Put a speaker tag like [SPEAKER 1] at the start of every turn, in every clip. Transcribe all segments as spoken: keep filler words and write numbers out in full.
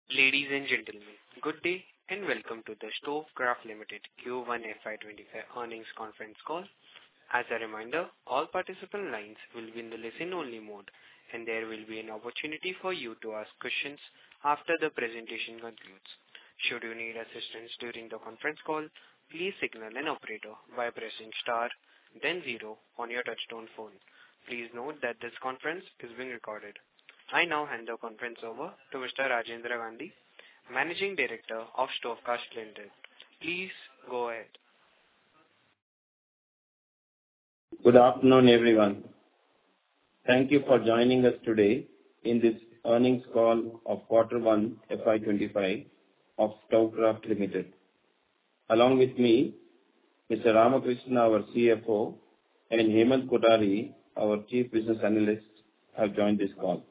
[SPEAKER 1] Ladies and gentlemen, good day and welcome to the Stovecraft Limited Q one F Y twenty-five earnings conference call. As a reminder, all participant lines will be in the listen-only mode, and there will be an opportunity for you to ask questions after the presentation concludes. Should you need assistance during the conference call, please signal an operator by pressing star, then zero on your touchtone phone. Please note that this conference is being recorded. I now hand the conference over to Mister Rajendra Gandhi, Managing Director of Stovecraft Limited. Please go ahead.
[SPEAKER 2] Good afternoon, everyone. Thank you for joining us today in this earnings call of Quarter one F Y twenty-five of Stovecraft Limited. Along with me, Mister Ramakrishna, our C F O, and Hemant Kothari, our Chief Business Analyst, have joined this call.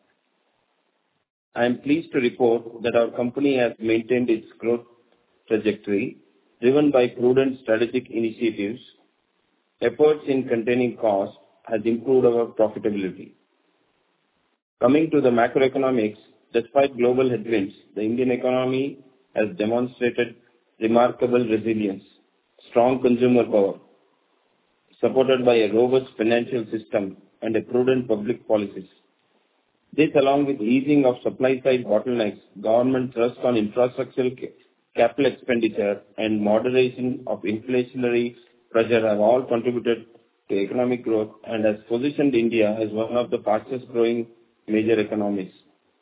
[SPEAKER 2] I am pleased to report that our company has maintained its growth trajectory, driven by prudent strategic initiatives. Efforts in containing costs has improved our profitability. Coming to the macroeconomics, despite global headwinds, the Indian economy has demonstrated remarkable resilience, strong consumer power, supported by a robust financial system and a prudent public policies. This, along with easing of supply-side bottlenecks, government thrust on infrastructural capital expenditure, and moderation of inflationary pressure have all contributed to economic growth and has positioned India as one of the fastest-growing major economies.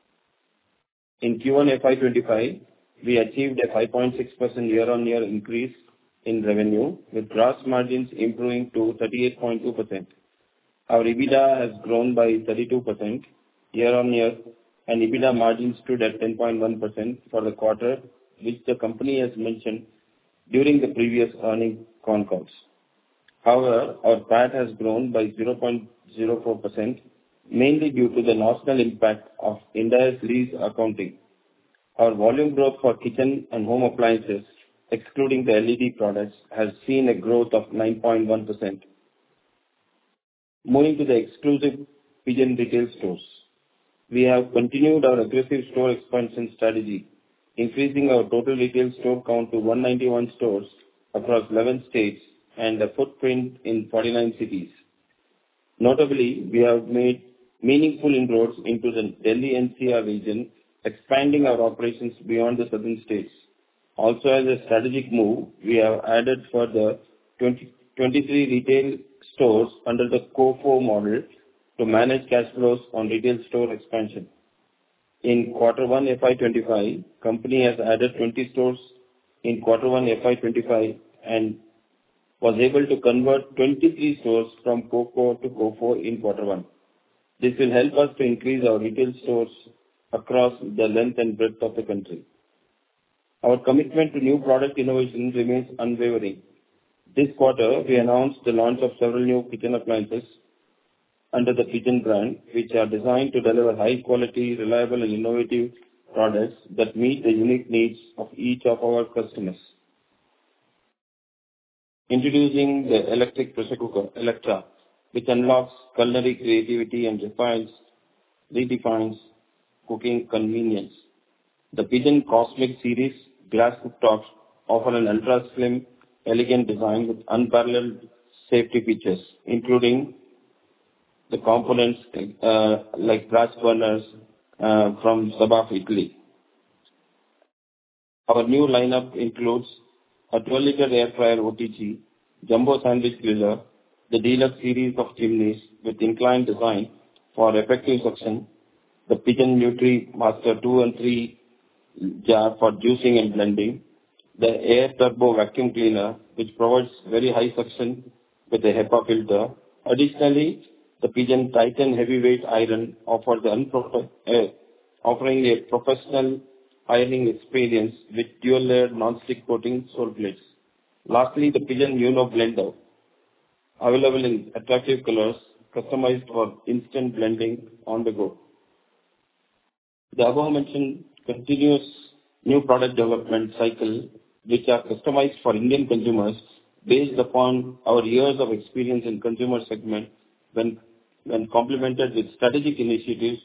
[SPEAKER 2] In Q one F Y twenty-five, we achieved a five point six percent year-on-year increase in revenue, with gross margins improving to thirty-eight point two percent. Our EBITDA has grown by thirty-two percent year-on-year, and EBITDA margins stood at ten point one percent for the quarter, which the company has mentioned during the previous earnings con calls. However, our P A T has grown by zero point zero four percent, mainly due to the notional impact of Ind AS lease accounting. Our volume growth for kitchen and home appliances, excluding the L E D products, has seen a growth of nine point one percent. Moving to the exclusive Pigeon retail stores. We have continued our aggressive store expansion strategy, increasing our total retail store count to one hundred ninety-one stores across eleven states and a footprint in forty-nine cities. Notably, we have made meaningful inroads into the Delhi N C R region, expanding our operations beyond the southern states. Also, as a strategic move, we have added further twenty, twenty-three retail stores under the C O F O model to manage cash flows on retail store expansion. In Quarter one F Y twenty-five, company has added twenty stores in Quarter one F Y twenty-five and was able to convert twenty-three stores from C O F O to C O F O in Quarter one. This will help us to increase our retail stores across the length and breadth of the country. Our commitment to new product innovation remains unwavering. This quarter, we announced the launch of several new kitchen appliances under the Pigeon brand, which are designed to deliver high quality, reliable and innovative products that meet the unique needs of each of our customers. Introducing the electric pressure cooker, Electra, which unlocks culinary creativity and refines, redefines cooking convenience. The Pigeon Cosmic Series glass cooktops offer an ultra-slim, elegant design with unparalleled safety features, including the components uh, like brass burners uh, from Sabaf, Italy. Our new lineup includes a twelve liter air fryer O T G, jumbo sandwich griller, the deluxe series of chimneys with inclined design for effective suction, the Pigeon Nutri Master two and three jar for juicing and blending, the Air Turbo vacuum cleaner, which provides very high suction with a HEPA filter. Additionally, the Pigeon Titan heavyweight iron offers unpro- uh, offering a professional ironing experience with dual-layered non-stick coating sole plates. Lastly, the Pigeon Uno Blender, available in attractive colors, customized for instant blending on the go. The above-mentioned continuous new product development cycle, which are customized for Indian consumers based upon our years of experience in consumer segment, when when complemented with strategic initiatives,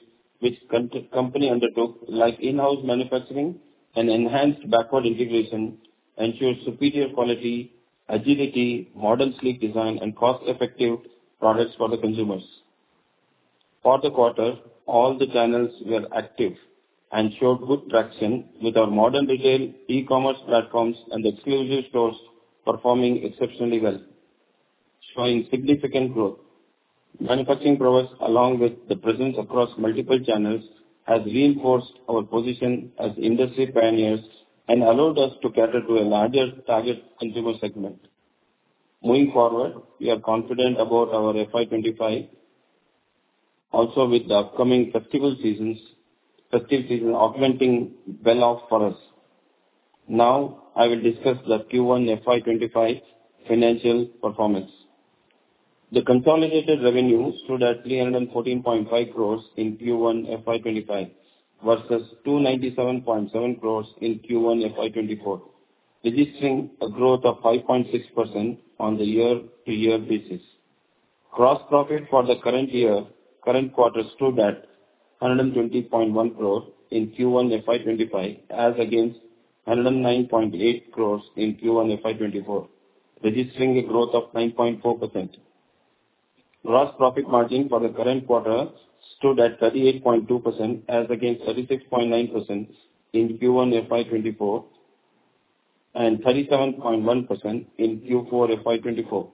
[SPEAKER 2] which the company undertook, like in-house manufacturing and enhanced backward integration, ensures superior quality, agility, modern sleek design, and cost-effective products for the consumers. For the quarter, all the channels were active and showed good traction, with our modern retail, e-commerce platforms, and exclusive stores performing exceptionally well, showing significant growth. Manufacturing prowess, along with the presence across multiple channels, has reinforced our position as industry pioneers and allowed us to cater to a larger target consumer segment. Moving forward, we are confident about our F Y twenty-five, also with the upcoming festival seasons, festive season augmenting well off for us. Now, I will discuss the Q one F Y twenty-five financial performance. The consolidated revenue stood at three hundred fourteen point five crores in Q one F Y twenty-five versus two hundred ninety-seven point seven crores in Q one F Y twenty-four, registering a growth of five point six percent on the year-to-year basis. Gross profit for the current year, current quarter stood at one hundred twenty point one crores in Q one F Y twenty-five as against one hundred nine point eight crores in Q one F Y twenty-four, registering a growth of nine point four percent. Gross profit margin for the current quarter stood at thirty-eight point two percent as against thirty-six point nine percent in Q one F Y twenty-four and thirty-seven point one percent in Q four F Y twenty-four.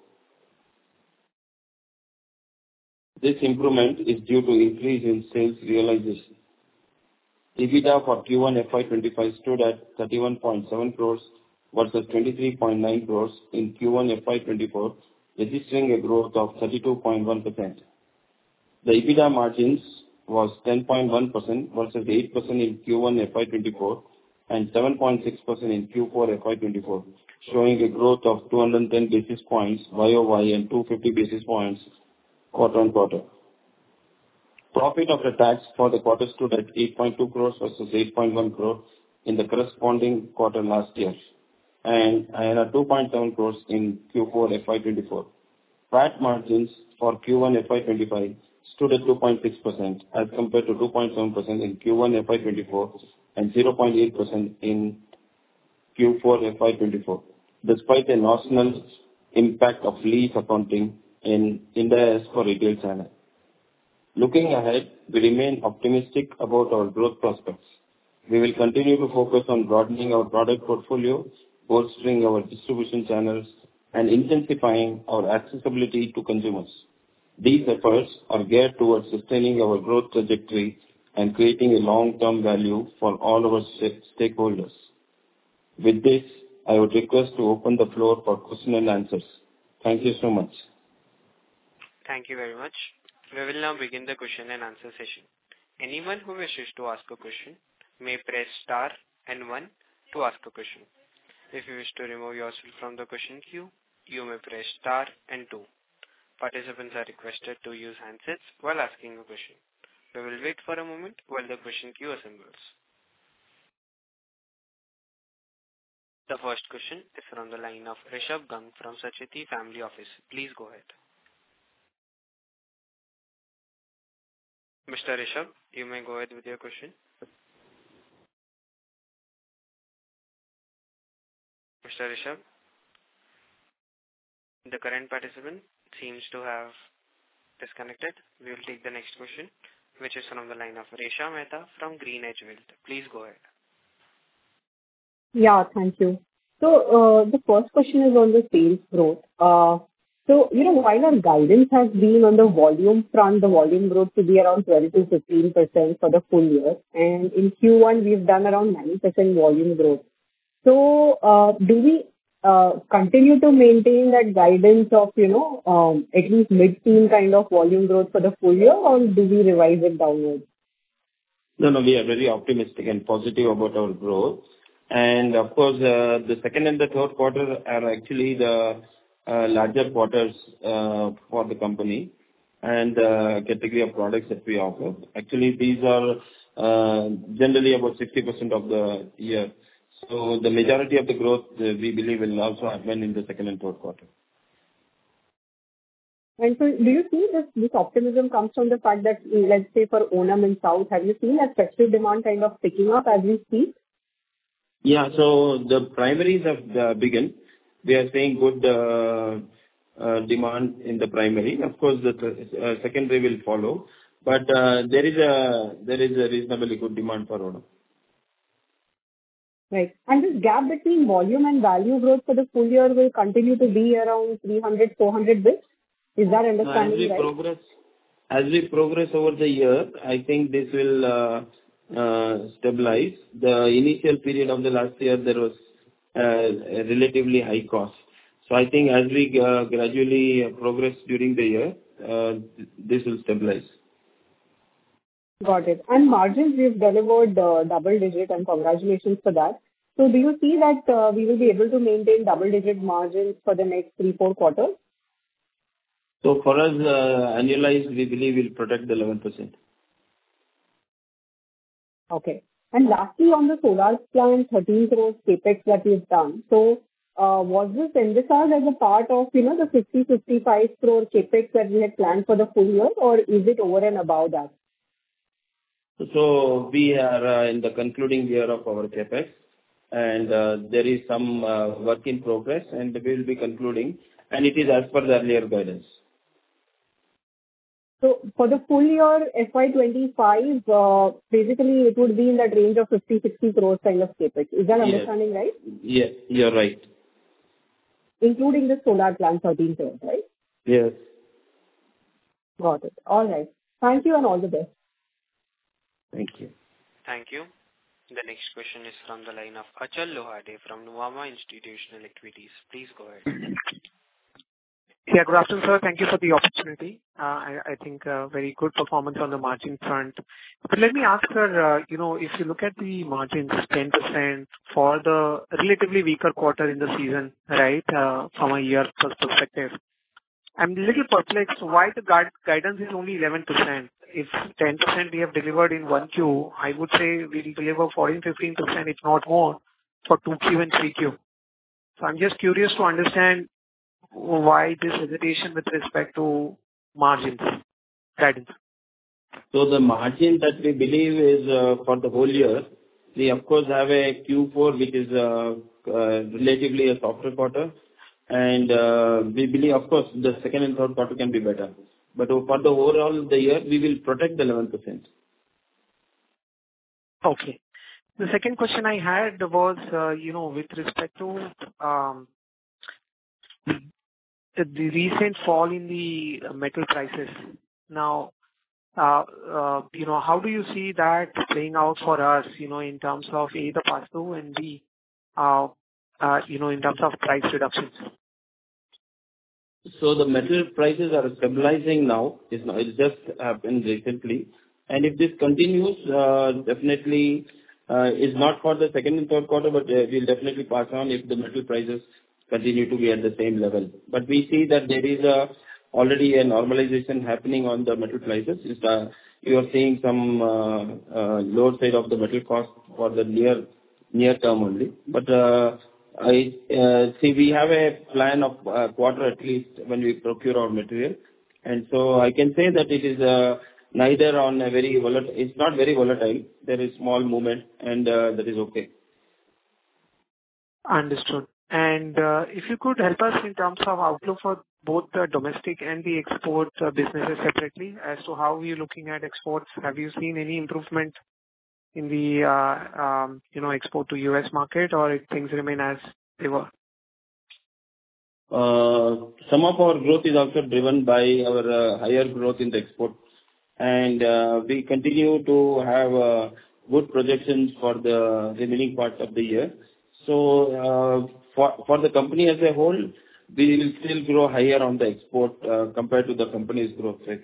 [SPEAKER 2] This improvement is due to increase in sales realization. EBITDA for Q one F Y twenty-five stood at thirty-one point seven crores versus twenty-three point nine crores in Q one F Y twenty-four, registering a growth of thirty-two point one percent. The EBITDA margins was ten point one percent versus eight percent in Q one F Y twenty-four and seven point six percent in Q four F Y twenty-four, showing a growth of two hundred ten basis points Y O Y and two hundred fifty basis points quarter on quarter. Profit after tax for the quarter stood at eight point two crores versus eight point one crores in the corresponding quarter last year, and two point seven crores in Q four F Y twenty-four. P A T margins for Q one F Y twenty-five stood at two point six percent as compared to two point seven percent in Q one F Y twenty-four and zero point eight percent in Q four F Y twenty-four, despite a notional impact of lease accounting in Ind AS for retail channel. Looking ahead, we remain optimistic about our growth prospects. We will continue to focus on broadening our product portfolio, bolstering our distribution channels, and intensifying our accessibility to consumers. These efforts are geared towards sustaining our growth trajectory and creating a long-term value for all our stakeholders. With this, I would request to open the floor for question and answers. Thank you so much.
[SPEAKER 1] Thank you very much. We will now begin the question and answer session. Anyone who wishes to ask a question may press star and one to ask a question. If you wish to remove yourself from the question queue, you may press star and two. Participants are requested to use handsets while asking a question. We will wait for a moment while the question queue assembles. The first question is from the line of Rishabh Gang from Sacheti Family Office. Please go ahead. Mister Rishabh, you may go ahead with your question. Mister Rishabh, the current participant seems to have disconnected. We will take the next question, which is from the line of Resha Mehta from GreenEdge Wealth. Please go ahead.
[SPEAKER 3] Yeah, thank you. So uh, the first question is on the sales growth. Uh, so, you know, while our guidance has been on the volume front, the volume growth to be around twelve to fifteen percent for the full year. And in Q one, we've done around nine percent volume growth. So uh, do we uh, continue to maintain that guidance of, you know, um, at least mid-teen kind of volume growth for the full year, or do we revise it downwards?
[SPEAKER 2] No, no, we are very optimistic and positive about our growth. And of course, uh, the second and the third quarter are actually the uh, larger quarters uh, for the company and the category of products that we offer. Actually, these are uh, generally about sixty percent of the year. So the majority of the growth, uh, we believe, will also happen in the second and third quarter.
[SPEAKER 3] And so do you see this, this optimism comes from the fact that, let's say for Onam in South, have you seen that festive demand kind of picking up as we speak?
[SPEAKER 2] Yeah. So the primaries have uh, begun. We are seeing good uh, uh, demand in the primary. Of course, the uh, secondary will follow, but uh, there is a there is a reasonably good demand for Onam.
[SPEAKER 3] Right. And this gap between volume and value growth for the full year will continue to be around three hundred, four hundred bits. Is that
[SPEAKER 2] As
[SPEAKER 3] understanding
[SPEAKER 2] we
[SPEAKER 3] right?
[SPEAKER 2] progress, as we progress over the year, I think this will uh, uh, stabilize. The initial period of the last year, there was uh, a relatively high cost. So I think as we uh, gradually progress during the year, uh, this will stabilize.
[SPEAKER 3] Got it. And margins, we've delivered uh, double digit, and congratulations for that. So do you see that uh, we will be able to maintain double digit margins for the next three, four quarters?
[SPEAKER 2] So for us, uh, annualized, we believe we'll protect the eleven percent.
[SPEAKER 3] Okay. And lastly, on the solar plant, thirteen crores CapEx that you've done. So, uh, was this envisaged as a part of, you know, the fifty, fifty-five crore CapEx that we had planned for the full year, or is it over and above that?
[SPEAKER 2] So we are uh, in the concluding year of our CapEx, and uh, there is some uh, work in progress, and we will be concluding, and it is as per the earlier guidance.
[SPEAKER 3] So for the full year F Y twenty-five, uh, basically it would be in that range of fifty, sixty crores kind of CapEx. Is that
[SPEAKER 2] Yes.
[SPEAKER 3] understanding right?
[SPEAKER 2] Yes, you're right.
[SPEAKER 3] Including the solar plant, thirteen crores, right?
[SPEAKER 2] Yes.
[SPEAKER 3] Got it. All right. Thank you and all the best.
[SPEAKER 2] Thank you.
[SPEAKER 1] Thank you. The next question is from the line of Achal Lohade from Nuvama Institutional Equities. Please go ahead.
[SPEAKER 4] Yeah, good afternoon, sir. Thank you for the opportunity. Uh, I I think uh very good performance on the margin front. But let me ask, sir, uh, you know, if you look at the margins, ten percent for the relatively weaker quarter in the season, right, uh from a year perspective, I'm a little perplexed why the guide- guidance is only eleven percent. If ten percent we have delivered in one Q, I would say we'll deliver fourteen, fifteen percent, if not more, for two Q and three Q. So I'm just curious to understand why this hesitation with respect to margins guidance.
[SPEAKER 2] So the margin that we believe is uh, for the whole year, we of course have a Q four, which is uh, uh, relatively a softer quarter, and uh, we believe, of course, the second and third quarter can be better. But for the overall the year, we will protect the eleven percent.
[SPEAKER 4] Okay. The second question I had was, uh, you know, with respect to um, the the recent fall in the metal prices. Now, uh, uh, you know, how do you see that playing out for us, you know, in terms of A, the pass-through, and B, uh, uh, you know, in terms of price reductions?
[SPEAKER 2] So the metal prices are stabilizing now. It's not, it just happened recently. And if this continues, uh, definitely, uh, is not for the second and third quarter, but uh, we'll definitely pass on if the metal prices continue to be at the same level. But we see that there is a already a normalization happening on the metal prices. It's, uh, you are seeing some uh, uh, lower side of the metal cost for the near near term only. But uh, I uh, see we have a plan of uh, quarter at least when we procure our material, and so I can say that it is uh, neither on a very volatile. It's not very volatile. There is small movement, and uh, that is okay.
[SPEAKER 4] Understood. And uh, if you could help us in terms of outlook for both the domestic and the export uh, businesses separately, as to how you're looking at exports. Have you seen any improvement in the uh, um, you know export to U S market, or if things remain as they were?
[SPEAKER 2] Uh, Some of our growth is also driven by our uh, higher growth in the export, and uh, we continue to have uh, good projections for the remaining part of the year. So, uh, for for the company as a whole, we will still grow higher on the export uh, compared to the company's growth rate.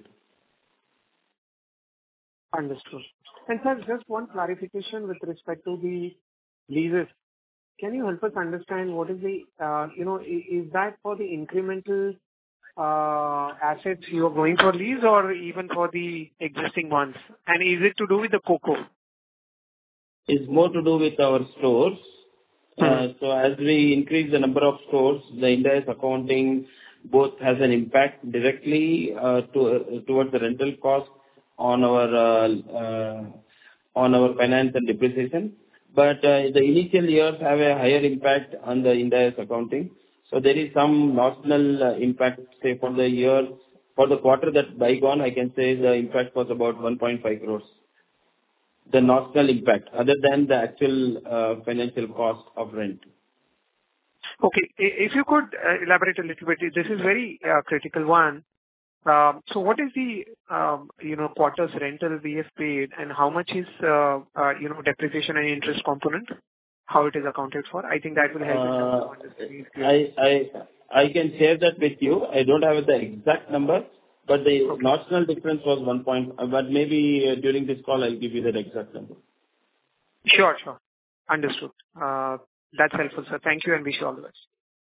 [SPEAKER 4] Understood. And sir, just one clarification with respect to the leases. Can you help us understand what is the, uh, you know, i- is that for the incremental uh, assets you are going for lease, or even for the existing ones? And is it to do with the cocoa?
[SPEAKER 2] It's more to do with our stores. Uh,
[SPEAKER 4] Mm-hmm.
[SPEAKER 2] So as we increase the number of stores, the Ind AS accounting both has an impact directly uh, to, uh, towards the rental cost on our uh, uh, on our finance and depreciation. But uh, the initial years have a higher impact on the Ind AS accounting. So there is some notional uh, impact, say, for the year, for the quarter that bygone, I can say the impact was about one point five crores. The notional impact, other than the actual uh, financial cost of rent.
[SPEAKER 4] Okay. I- If you could uh, elaborate a little bit, this is very uh, critical one. Um, So what is the, um, you know, quarter's rental we have paid, and how much is, uh, uh, you know, depreciation and interest component? How it is accounted for? I think that will help in terms of
[SPEAKER 2] Uh,
[SPEAKER 4] understanding.
[SPEAKER 2] I I I can share that with you. I don't have the exact number, but the
[SPEAKER 4] Okay.
[SPEAKER 2] notional difference was one point. uh, But maybe uh, during this call, I'll give you that exact number.
[SPEAKER 4] Sure, sure. Understood. Uh, That's helpful, sir. Thank you, and wish you all the best.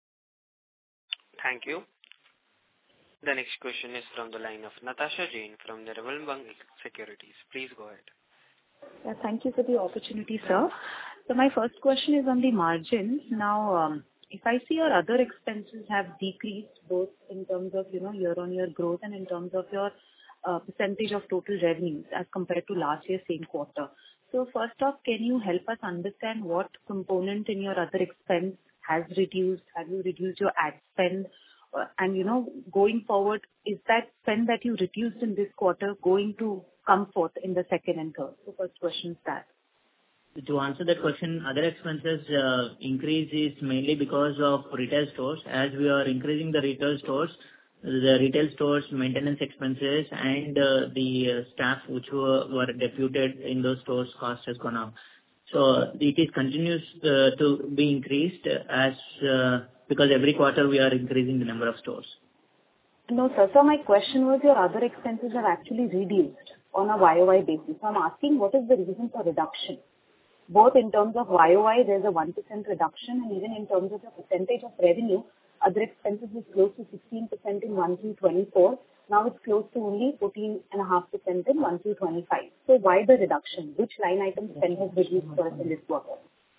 [SPEAKER 1] Thank you. The next question is from the line of Natasha Jain from Nirmal Bang Securities. Please go ahead.
[SPEAKER 5] Yeah, thank you for the opportunity, sir. So my first question is on the margins. Now, um, if I see your other expenses have decreased both in terms of, you know, year-on-year growth and in terms of your uh, percentage of total revenues as compared to last year's same quarter. So first off, can you help us understand what component in your other expense has reduced? Have you reduced your ad spend? Uh, And, you know, going forward, is that spend that you reduced in this quarter going to come forth in the second and third? So first question is that.
[SPEAKER 6] To answer that question, other expenses uh, increase is mainly because of retail stores. As we are increasing the retail stores, the retail stores maintenance expenses and uh, the uh, staff which were, were deputed in those stores cost has gone up. So it is continues uh, to be increased as uh, because every quarter we are increasing the number of stores.
[SPEAKER 5] No, sir. So my question was your other expenses have actually reduced on a Y O Y basis. So I'm asking what is the reason for reduction? Both in terms of Y O Y, there's a one percent reduction, and even in terms of the percentage of revenue, other expenses is close to sixteen percent in one Q twenty-four. Now it's close to only fourteen point five percent in one Q twenty-five. So why the reduction? Which line item spend has reduced for us in this quarter?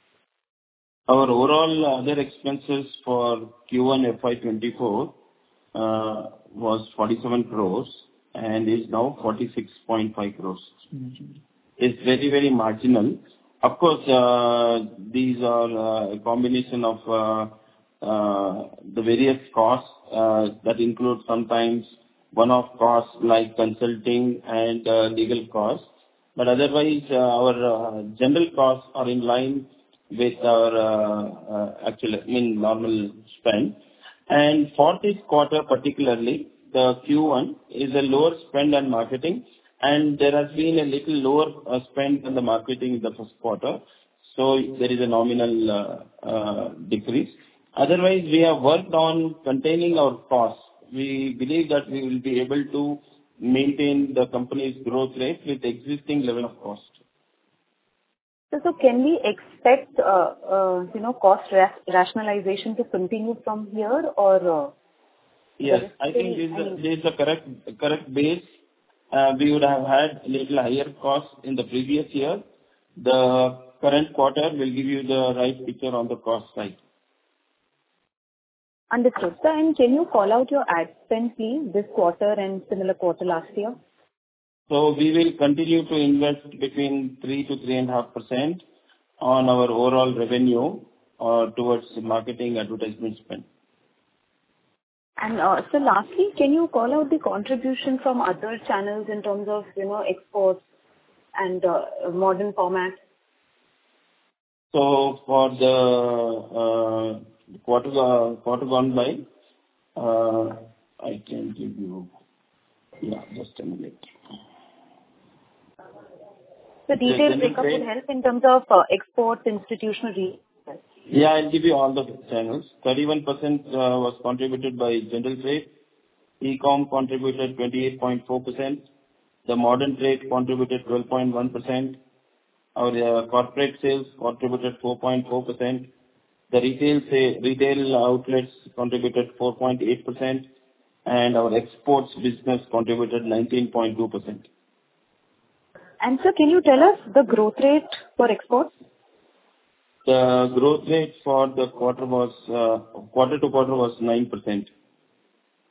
[SPEAKER 2] Our overall other expenses for Q one F Y twenty-four uh, was forty-seven crores and is now forty-six point five crores. It's very, very marginal. Of course, uh, these are uh, a combination of uh, uh, the various costs uh, that include sometimes one-off costs like consulting and uh, legal costs. But otherwise, uh, our uh, general costs are in line with our uh, uh, actual, I mean, normal spend. And for this quarter particularly, the Q one is a lower spend on marketing, and there has been a little lower uh, spend on the marketing in the first quarter. So there is a nominal uh, uh, decrease. Otherwise, we have worked on containing our costs. We believe that we will be able to maintain the company's growth rate with existing level of cost.
[SPEAKER 5] So, so can we expect, uh, uh, you know, cost ra- rationalization to continue from here, or? Uh,
[SPEAKER 2] yes, I think this is, the, this is the correct correct base. Uh, we would have had a little higher cost in the previous year. The current quarter will give you the right picture on the cost side.
[SPEAKER 5] Understood, sir. And can you call out your ad spend, please, this quarter and similar quarter last year?
[SPEAKER 2] So we will continue to invest between three to three and a half percent on our overall revenue uh, towards marketing advertisement spend.
[SPEAKER 5] And uh, so lastly, can you call out the contribution from other channels in terms of, you know, exports and uh, modern format?
[SPEAKER 2] So for the uh, quarter uh, quarter gone by, uh, I can give you, yeah, just a minute.
[SPEAKER 5] The detailed breakup would help in terms of uh, exports, institutional retail.
[SPEAKER 2] Yeah, I'll give you all the channels. thirty-one percent uh, was contributed by general trade. E-com contributed twenty-eight point four percent. The modern trade contributed twelve point one percent. Our uh, corporate sales contributed four point four percent. The retail say, retail outlets contributed four point eight percent. And our exports business contributed nineteen point two percent.
[SPEAKER 5] And sir, can you tell us the growth rate for exports?
[SPEAKER 2] The growth rate for the quarter was, uh, quarter to quarter was nine percent.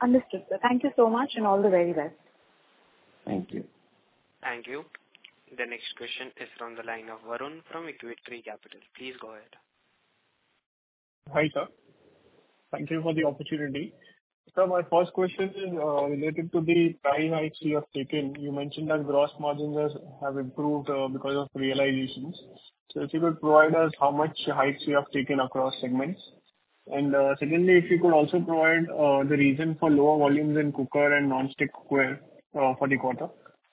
[SPEAKER 5] Understood, sir. Thank you so much and all the very best.
[SPEAKER 2] Thank you.
[SPEAKER 1] Thank you. The next question is from the line of Varun from Equity Capital. Please go ahead.
[SPEAKER 7] Hi, sir. Thank you for the opportunity. So my first question is uh, related to the price hikes you have taken. You mentioned that gross margins has, have improved uh, because of realizations. So if you could provide us how much hikes you have taken across segments. And uh, secondly, if you could also provide uh, the reason for lower volumes in cooker and non-stick cookware uh, for the quarter.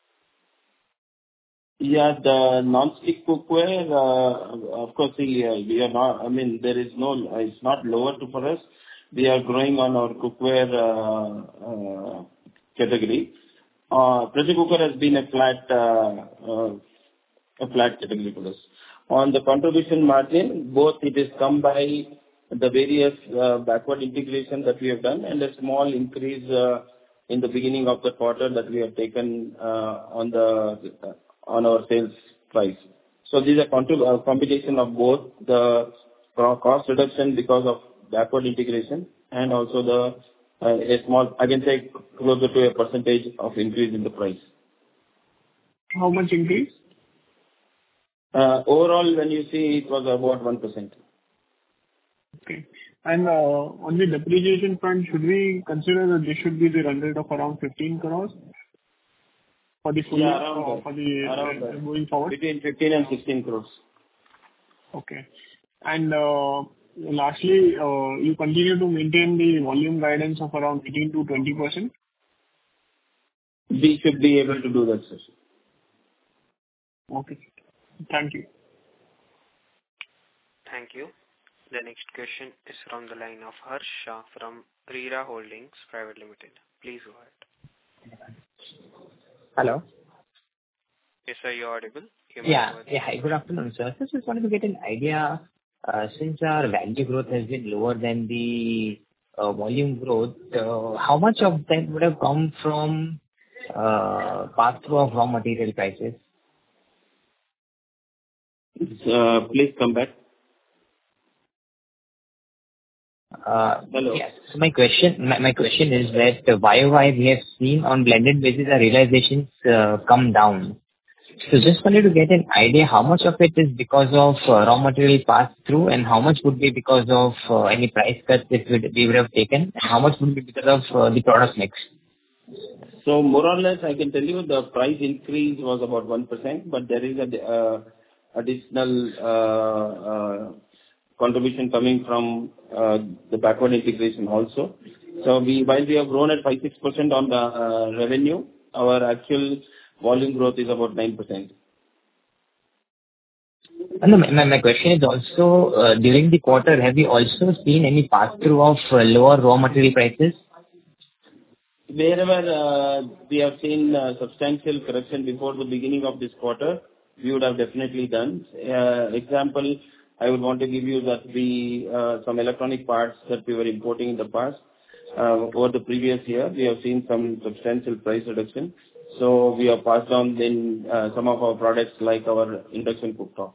[SPEAKER 2] Yeah, the non-stick cookware, uh, of course, we, uh, we are not, I mean, there is no, it's not lower to for us. We are growing on our cookware uh, uh, category. Uh, pressure cooker has been a flat, uh, uh, a flat category for us. On the contribution margin, both it is come by the various uh, backward integration that we have done and a small increase uh, in the beginning of the quarter that we have taken uh, on the uh, on our sales price. So these are contrib- uh, combination of both the cost reduction because of backward integration and also the uh, a small, I can say closer to a percentage of increase in the price.
[SPEAKER 7] How much increase?
[SPEAKER 2] Uh, overall, when you see, it was about one percent.
[SPEAKER 7] Okay. And uh, on the depreciation front, should we consider that this should be the run rate of around fifteen crores for the full
[SPEAKER 2] Yeah,
[SPEAKER 7] year,
[SPEAKER 2] around
[SPEAKER 7] uh,
[SPEAKER 2] that.
[SPEAKER 7] for the
[SPEAKER 2] Around
[SPEAKER 7] uh,
[SPEAKER 2] that.
[SPEAKER 7] moving forward?
[SPEAKER 2] Between fifteen and sixteen crores.
[SPEAKER 7] Okay. And uh, lastly, uh, you continue to maintain the volume guidance of around eighteen to twenty percent?
[SPEAKER 2] We should be able to do that, sir.
[SPEAKER 7] Okay. Thank you.
[SPEAKER 1] Thank you. The next question is from the line of Harsh Shah from Rira Holdings Private Limited. Please go ahead.
[SPEAKER 8] Hello.
[SPEAKER 1] Yes, sir, you're audible. You may
[SPEAKER 8] Yeah.
[SPEAKER 1] go ahead.
[SPEAKER 8] Yeah. Hi, good afternoon, sir. So just wanted to get an idea, uh, since our value growth has been lower than the uh, volume growth, uh, how much of that would have come from uh, pass-through of raw material prices?
[SPEAKER 2] Uh, please come back.
[SPEAKER 8] Uh,
[SPEAKER 2] Hello.
[SPEAKER 8] Yes. So my question, my, my question is that uh, Y O Y we have seen on blended basis our realizations uh, come down. So just wanted to get an idea how much of it is because of uh, raw material pass through and how much would be because of uh, any price cuts that we, we would have taken and how much would be because of uh, the product mix.
[SPEAKER 2] So more or less, I can tell you the price increase was about one percent, but there is a uh, additional uh, uh, contribution coming from uh, the backward integration also. So we, while we have grown at five to six percent on the uh, revenue, our actual volume growth is about nine percent.
[SPEAKER 8] And my, my my question is also, uh, during the quarter, have you also seen any pass-through of uh, lower raw material prices?
[SPEAKER 2] Wherever uh, we have seen uh, substantial correction before the beginning of this quarter, we would have definitely done. Uh, example, I would want to give you that we, uh, some electronic parts that we were importing in the past, uh, over the previous year, we have seen some substantial price reduction. So we have passed on in uh, some of our products like our induction cooktop.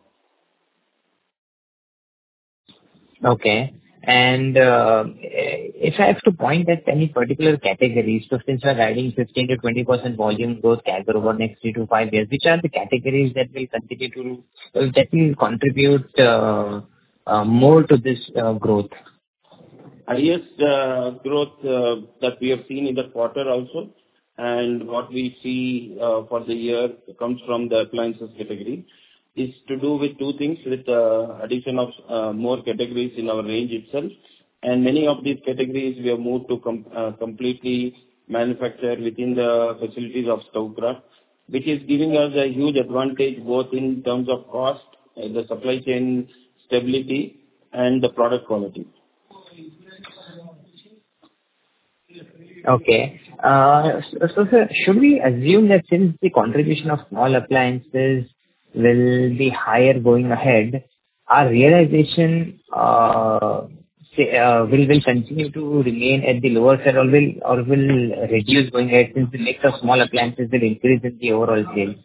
[SPEAKER 8] Okay. And uh, if I have to point at any particular categories, so since we are guiding fifteen to twenty percent volume growth C A G R over next three to five years, which are the categories that will continue to, uh, that will contribute uh, uh, more to this uh, growth?
[SPEAKER 2] Highest uh, growth uh, that we have seen in the quarter also, and what we see uh, for the year comes from the appliances category, is to do with two things, with the addition of uh, more categories in our range itself. And many of these categories we have moved to com- uh, completely manufacture within the facilities of Stovekraft, which is giving us a huge advantage both in terms of cost, uh, the supply chain stability, and the product quality.
[SPEAKER 8] Okay. Uh, so, so, sir, should we assume that since the contribution of small appliances will be higher going ahead, our realization uh, say, uh, will will continue to remain at the lower side, or will or will reduce going ahead since the mix of small appliances will increase in the overall sales?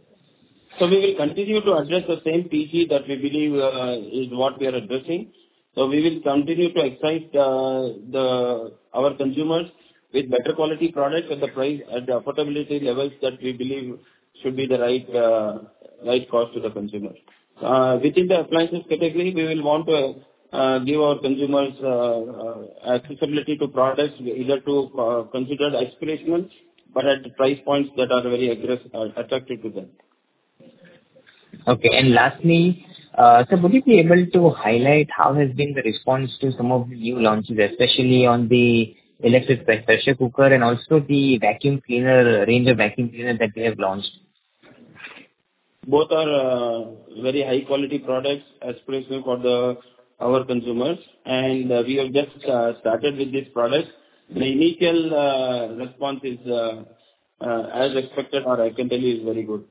[SPEAKER 2] So we will continue to address the same P G that we believe uh, is what we are addressing. So we will continue to excite uh, the our consumers with better quality products at the price, at the affordability levels that we believe should be the right uh, right cost to the consumer. Uh, Within the appliances category, we will want to uh, give our consumers uh, uh, accessibility to products either to uh, considered aspirational, but at price points that are very aggressive, uh, attractive to them.
[SPEAKER 8] Okay. And lastly, uh, so would you be able to highlight how has been the response to some of the new launches, especially on the electric pressure cooker and also the vacuum cleaner, range of vacuum cleaner that we have launched?
[SPEAKER 2] Both are uh, very high quality products, aspirational for the our consumers, and uh, we have just uh, started with these products. The initial uh, response is uh, uh, as expected, or I can tell you, is very good.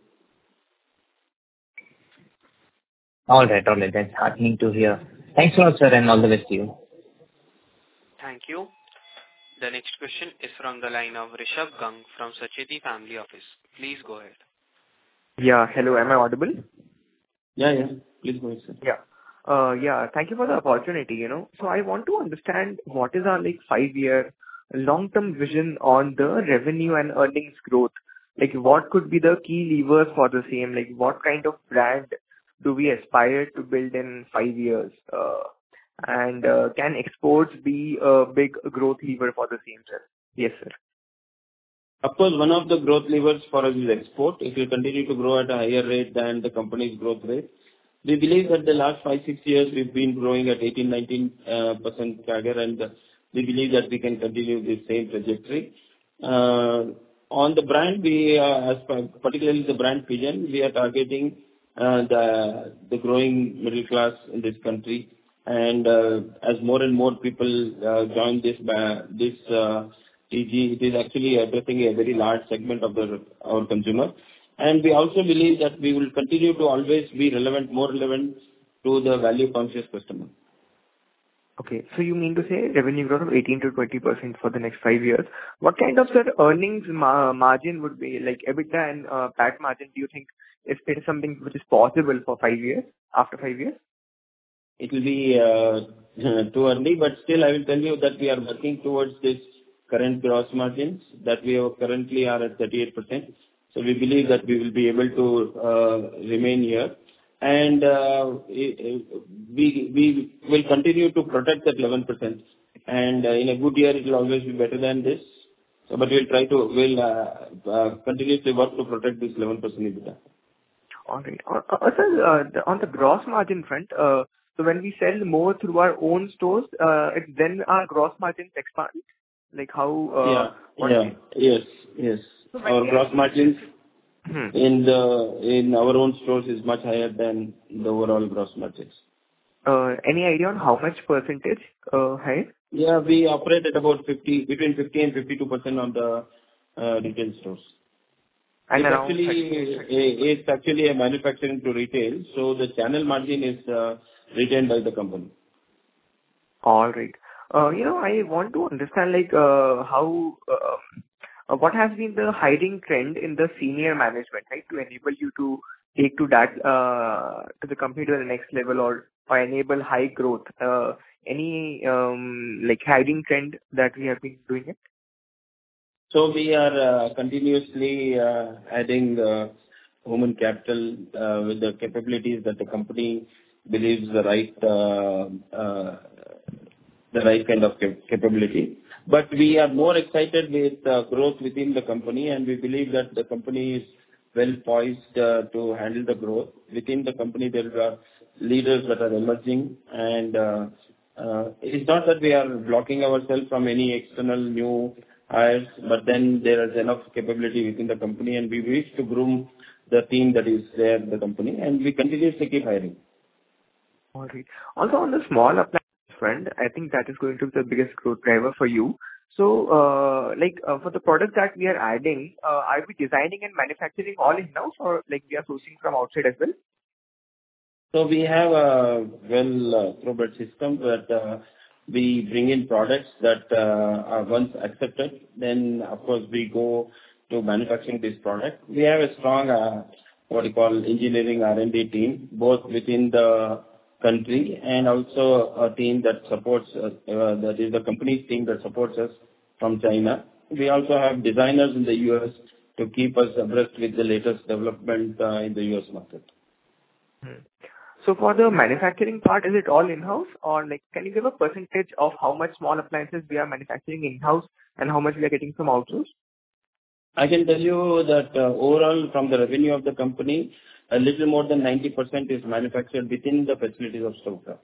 [SPEAKER 8] All right, all right. That's heartening to hear. Thanks a lot, sir, and all the best to you.
[SPEAKER 1] Thank you. The next question is from the line of Rishabh Gang from Sacheti Family Office. Please go ahead.
[SPEAKER 9] Yeah, hello. Am I audible?
[SPEAKER 2] Yeah, yeah. Please go ahead, sir.
[SPEAKER 9] Yeah. Uh, yeah, thank you for the opportunity, you know. So I want to understand what is our like five-year long-term vision on the revenue and earnings growth. Like what could be the key levers for the same? Like what kind of brand do we aspire to build in five years? Uh, and uh, can exports be a big growth lever for the same, sir? Yes, sir.
[SPEAKER 2] Of course, one of the growth levers for us is export. If we continue to grow at a higher rate than the company's growth rate, we believe that the last five, six years we've been growing at eighteen, nineteen percent C A G R, and we believe that we can continue this same trajectory. Uh, on the brand, we, uh, as particularly the brand Pigeon, we are targeting uh, the the growing middle class in this country, and uh, as more and more people uh, join this uh, this uh, T G, it is actually addressing a very large segment of the our consumer. And we also believe that we will continue to always be relevant, more relevant to the value-conscious customer.
[SPEAKER 9] Okay, so you mean to say revenue growth of eighteen to twenty percent for the next five years. What kind of, sir, earnings ma- margin would be, like EBITDA and uh, P A T margin, do you think if it is something which is possible for five years, after five years?
[SPEAKER 2] It will be uh, too early, but still I will tell you that we are working towards this current gross margins that we are currently are at thirty-eight percent. So we believe that we will be able to uh, remain here, and uh, we we will continue to protect that eleven percent. And uh, in a good year, it will always be better than this. So, but we'll try to we'll uh, uh, continuously work to protect this eleven percent EBITDA.
[SPEAKER 9] All right. Uh, uh, sir, uh, the, on the gross margin front, uh, so when we sell more through our own stores, uh, it, then our gross margins expand. Like how?
[SPEAKER 2] Uh, yeah. Yeah. Yes. Yes. So our gross margins hmm. in the in our own stores is much higher than the overall gross margins.
[SPEAKER 9] Uh, any idea on how much percentage uh, higher?
[SPEAKER 2] Yeah, we operate at about fifty, between fifty and fifty-two percent on the uh, retail stores. And it's actually a, it's actually a manufacturing to retail, so the channel margin is uh, retained by the company.
[SPEAKER 9] All right. Uh, you know, I want to understand like uh, how. Uh, Uh, what has been the hiring trend in the senior management, right, to enable you to take to that uh, to the company to the next level, or, or enable high growth? Uh, any um, like hiring trend that we have been doing it?
[SPEAKER 2] So we are uh, continuously uh, adding uh, human capital uh, with the capabilities that the company believes the right uh, uh, the right kind of cap- capability. But we are more excited with uh, growth within the company, and we believe that the company is well poised uh, to handle the growth. Within the company, there are leaders that are emerging, and uh, uh, it's not that we are blocking ourselves from any external new hires, but then there is enough capability within the company, and we wish to groom the team that is there in the company, and we continuously keep hiring.
[SPEAKER 9] All right. Also, on the small appliance front, I think that is going to be the biggest growth driver for you. So, uh, like uh, for the products that we are adding, uh, are we designing and manufacturing all in-house, or like we are sourcing from outside as well?
[SPEAKER 2] So we have a well uh, thoroughbred system that uh, we bring in products that uh, are once accepted. Then, of course, we go to manufacturing this product. We have a strong, uh, what you call, engineering R and D team, both within the country, and also a team that supports us, uh, that is the company's team that supports us from China. We also have designers in the U S to keep us abreast with the latest development uh, in the U S market.
[SPEAKER 9] Hmm. So for the manufacturing part, is it all in-house, or like can you give a percentage of how much small appliances we are manufacturing in-house and how much we are getting from outsource?
[SPEAKER 2] I can tell you that uh, overall from the revenue of the company, a little more than ninety percent is manufactured within the facilities of Stovekraft.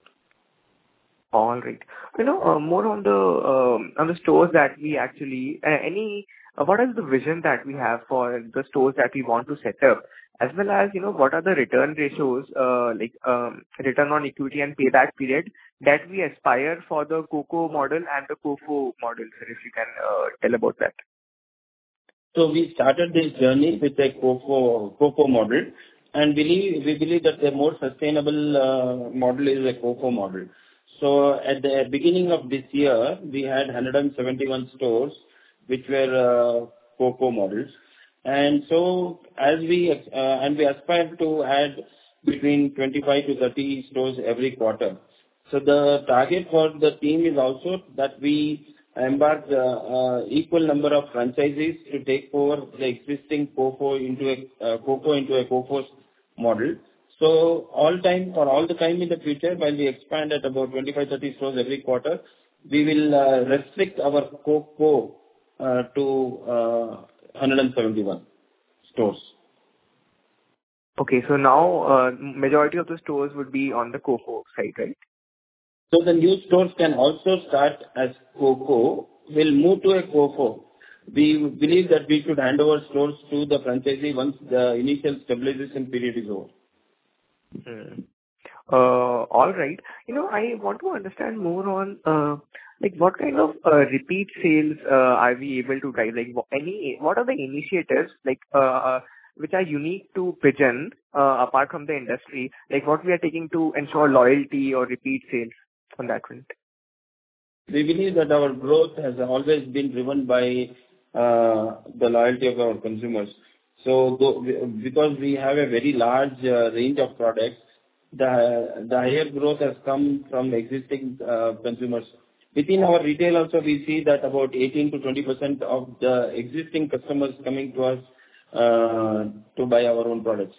[SPEAKER 9] All right. You know, uh, more on the um, on the stores that we actually uh, any uh, what is the vision that we have for the stores that we want to set up, as well as, you know, what are the return ratios, uh, like um, return on equity and payback period that we aspire for the COCO model and the COFO model, sir, if you can uh, tell about that.
[SPEAKER 2] So we started this journey with a COFO, COFO model, and believe, we believe that the more sustainable uh, model is a COFO model. So at the beginning of this year, we had one hundred seventy-one stores which were uh, COFO models. And so as we, uh, and we aspire to add between twenty-five to thirty stores every quarter. So the target for the team is also that we embark uh, uh, equal number of franchises to take over the existing COFO into a uh, COCO into a COFO model. So all time, for all the time in the future, while we expand at about twenty-five to thirty stores every quarter, we will uh, restrict our COCO uh, to uh, one hundred seventy-one stores.
[SPEAKER 9] Okay, so now uh, majority of the stores would be on the COFO side, right?
[SPEAKER 2] So the new stores can also start as COCO, will move to a COFO. We believe that we should hand over stores to the franchisee once the initial stabilization period is over.
[SPEAKER 9] Hmm. Uh, all right. You know, I want to understand more on uh, like what kind of uh, repeat sales uh, are we able to drive? Like wh- any, what are the initiatives like uh, which are unique to Pigeon uh, apart from the industry? Like what we are taking to ensure loyalty or repeat sales on that front?
[SPEAKER 2] We believe that our growth has always been driven by uh, the loyalty of our consumers. So though, because we have a very large uh, range of products, the the higher growth has come from existing uh, consumers. Within our retail also, we see that about eighteen to twenty percent of the existing customers coming to us uh, to buy our own products.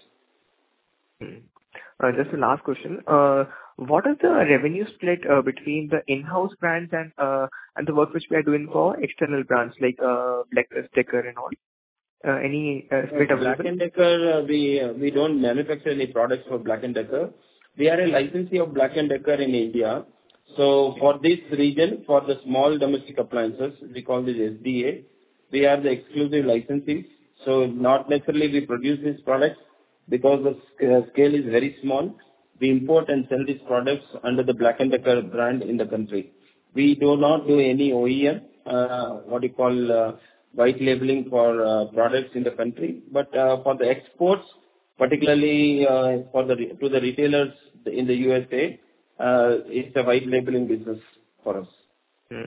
[SPEAKER 9] Hmm. Uh, just a last question. Uh, what is the revenue split uh, between the in-house brands and uh, and the work which we are doing for external brands like uh, Black Decker and all? Uh, any uh, split
[SPEAKER 2] Uh,
[SPEAKER 9] available?
[SPEAKER 2] Black and Decker, uh, we uh, we don't manufacture any products for Black and Decker. We are a licensee of Black and Decker in India. So for this region, for the small domestic appliances, we call this S D A. We are the exclusive licensees. So not necessarily we produce these products because the sc- uh, scale is very small. We import and sell these products under the Black and Decker brand in the country. We do not do any O E M, uh, what you call uh, white labeling for uh, products in the country. But uh, for the exports, particularly uh, for the re- to the retailers in the U S A, uh, it's a white labeling business for us.
[SPEAKER 9] Hmm.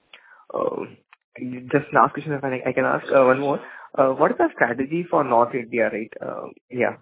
[SPEAKER 9] Uh, just last question, if I, I can ask uh, one more. Uh, what is the strategy for North India, right? Uh, yeah.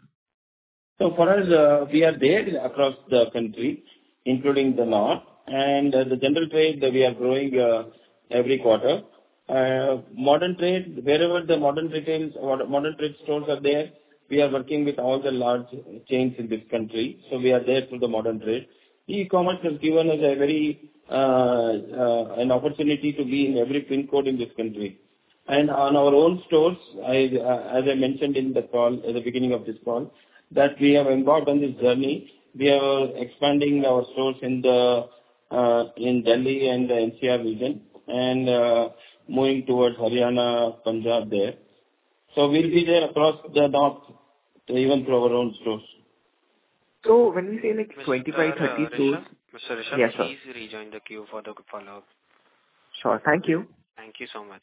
[SPEAKER 2] So for us, uh, we are there across the country, including the north, and uh, the general trade, uh, we are growing uh, every quarter. Uh, modern trade, wherever the modern retail, or modern trade stores are there, we are working with all the large chains in this country. So we are there through the modern trade. E-commerce has given us a very uh, uh, an opportunity to be in every pin code in this country. And on our own stores, I, uh, as I mentioned in the call, at the beginning of this call, that we have embarked on this journey. We are expanding our stores in the uh, in Delhi and the N C R region, and uh, moving towards Haryana, Punjab there. So we'll be there across the north, even through our own stores.
[SPEAKER 9] So when we say like twenty-five,
[SPEAKER 1] Mister
[SPEAKER 9] thirty stores,
[SPEAKER 1] Rishabh, Mister Rishabh,
[SPEAKER 9] yes, sir.
[SPEAKER 1] please rejoin the queue for the follow-up.
[SPEAKER 9] Sure. Thank you.
[SPEAKER 1] Thank you so much.